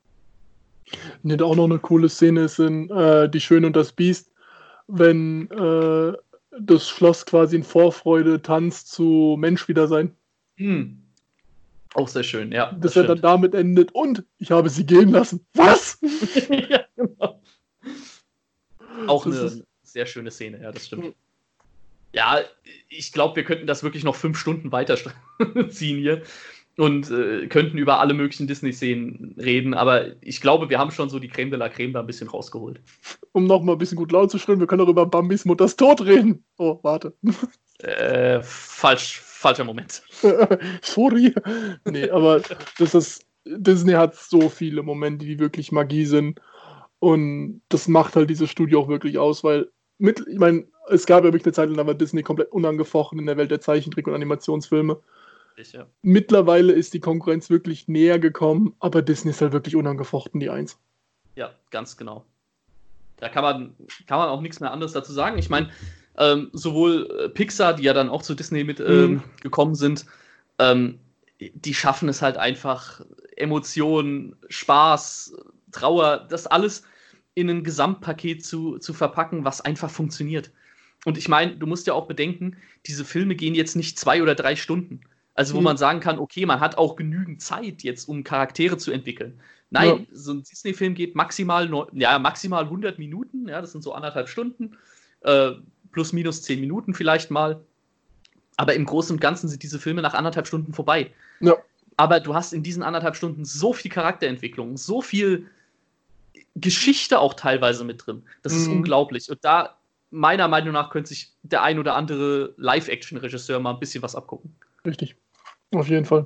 Nee, auch noch eine coole Szene ist in äh, Die Schöne und das Biest, wenn äh, das Schloss quasi in Vorfreude tanzt zu Mensch wieder sein. Hm. Auch sehr schön, ja. Dass er dann damit endet und ich habe sie gehen lassen. Was? Ja, genau. Auch das eine sehr schöne Szene, ja, das stimmt. Ja, ich glaube, wir könnten das wirklich noch fünf Stunden weiterziehen hier und äh, könnten über alle möglichen Disney-Szenen reden, aber ich glaube, wir haben schon so die Creme de la Creme da ein bisschen rausgeholt. Um noch mal ein bisschen gut laut zu schreien, wir können auch über Bambis Mutters Tod reden. Oh, warte. Äh, falsch, falscher Moment. Sorry. Nee, aber das ist, Disney hat so viele Momente, die wirklich Magie sind. Und das macht halt dieses Studio auch wirklich aus, weil, mit, ich meine, es gab ja wirklich eine Zeit lang, da war Disney komplett unangefochten in der Welt der Zeichentrick- und Animationsfilme. Ich, ja. Mittlerweile ist die Konkurrenz wirklich näher gekommen, aber Disney ist halt wirklich unangefochten, die Eins. Ja, ganz genau. Da kann man, kann man auch nichts mehr anderes dazu sagen. Ich meine, Ähm, sowohl äh, Pixar, die ja dann auch zu Disney mit ähm, Mhm. gekommen sind, ähm, die schaffen es halt einfach, Emotionen, Spaß, Trauer, das alles in ein Gesamtpaket zu, zu verpacken, was einfach funktioniert. Und ich meine, du musst ja auch bedenken, diese Filme gehen jetzt nicht zwei oder drei Stunden. Also wo Mhm. man sagen kann, okay, man hat auch genügend Zeit jetzt, um Charaktere zu entwickeln. Nein, so ein Disney-Film geht maximal, neu- ja, maximal hundert Minuten, ja, das sind so anderthalb Stunden, äh, plus minus zehn Minuten vielleicht mal. Aber im Großen und Ganzen sind diese Filme nach anderthalb Stunden vorbei. Ja. Aber du hast in diesen anderthalb Stunden so viel Charakterentwicklung, so viel Geschichte auch teilweise mit drin. Das ist Mhm. unglaublich. Und da, meiner Meinung nach, könnte sich der ein oder andere Live-Action-Regisseur mal ein bisschen was abgucken. Richtig. Auf jeden Fall.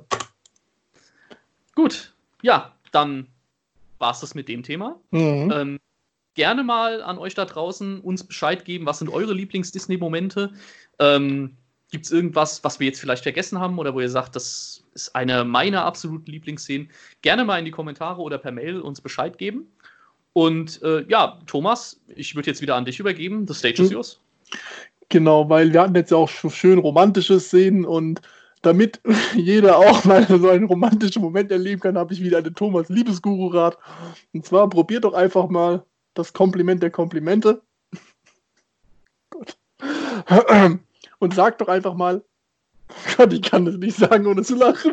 Gut, ja, dann war es das mit dem Thema. Mhm. Ähm, gerne mal an euch da draußen uns Bescheid geben, was sind eure Lieblings-Disney-Momente? Ähm, Gibt es irgendwas, was wir jetzt vielleicht vergessen haben oder wo ihr sagt, das ist eine meiner absoluten Lieblingsszenen? Gerne mal in die Kommentare oder per Mail uns Bescheid geben. Und äh, ja, Thomas, ich würde jetzt wieder an dich übergeben. The stage is Hm. yours. Genau, weil wir hatten jetzt ja auch schon schön romantische Szenen und damit jeder auch mal so einen romantischen Moment erleben kann, habe ich wieder einen Thomas Liebesguru-Rat. Und zwar probiert doch einfach mal das Kompliment der Komplimente. Gott. Und sagt doch einfach mal, Gott, ich kann das nicht sagen, ohne zu lachen.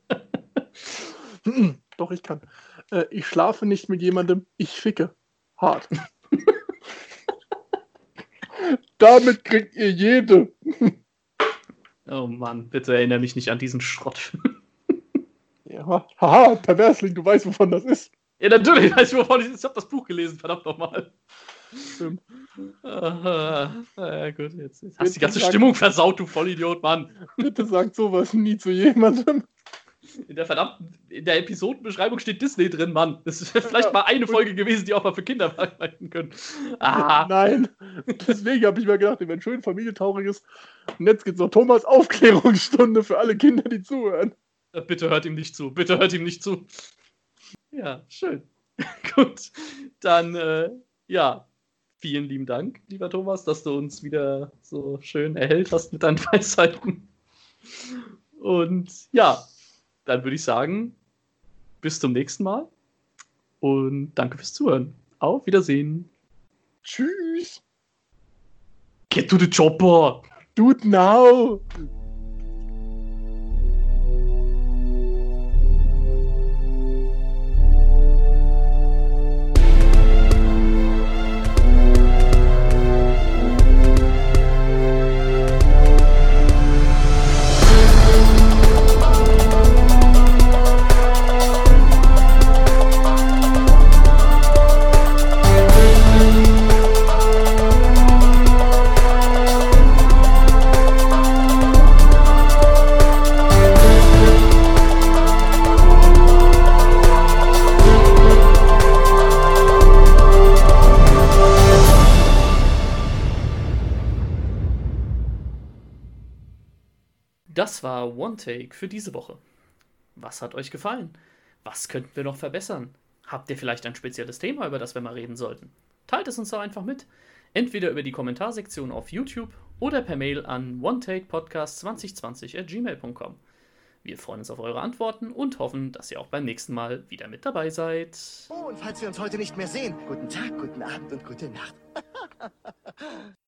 Doch, ich kann. Äh, ich schlafe nicht mit jemandem, ich ficke. Hart. Damit kriegt ihr jede. Oh Mann, bitte erinnere mich nicht an diesen Schrott. Ja, haha, Perversling, du weißt, wovon das ist. Ja, natürlich weiß ich, wovon ich Ich habe das Buch gelesen, verdammt nochmal. Stimmt. Ah, ja, gut, jetzt, jetzt hast du Bitte die ganze sag- Stimmung versaut, du Vollidiot, Mann. Bitte sagt sowas nie zu jemandem. In der verdammten, in der Episodenbeschreibung steht Disney drin, Mann. Das ist vielleicht mal eine Folge gewesen, die auch mal für Kinder verarbeiten können. Ah, Nein. Deswegen habe ich mir gedacht, wenn schön familientaurig ist. Und jetzt geht's noch Thomas Aufklärungsstunde für alle Kinder, die zuhören. bitte hört ihm nicht zu, bitte hört ihm nicht zu. Ja, schön. Gut, dann, äh, ja, vielen lieben Dank, lieber Thomas, dass du uns wieder so schön erhellt hast mit deinen Weisheiten. Und ja, dann würde ich sagen, bis zum nächsten Mal und danke fürs Zuhören. Auf Wiedersehen. Tschüss. Get to the chopper! Do it now. Das war One Take für diese Woche. Was hat euch gefallen? Was könnten wir noch verbessern? Habt ihr vielleicht ein spezielles Thema, über das wir mal reden sollten? Teilt es uns doch einfach mit. Entweder über die Kommentarsektion auf YouTube oder per Mail an onetakepodcast zwanzig zwanzig at gmail punkt com. Wir freuen uns auf eure Antworten und hoffen, dass ihr auch beim nächsten Mal wieder mit dabei seid. Oh, und falls wir uns heute nicht mehr sehen, guten Tag, guten Abend und gute Nacht.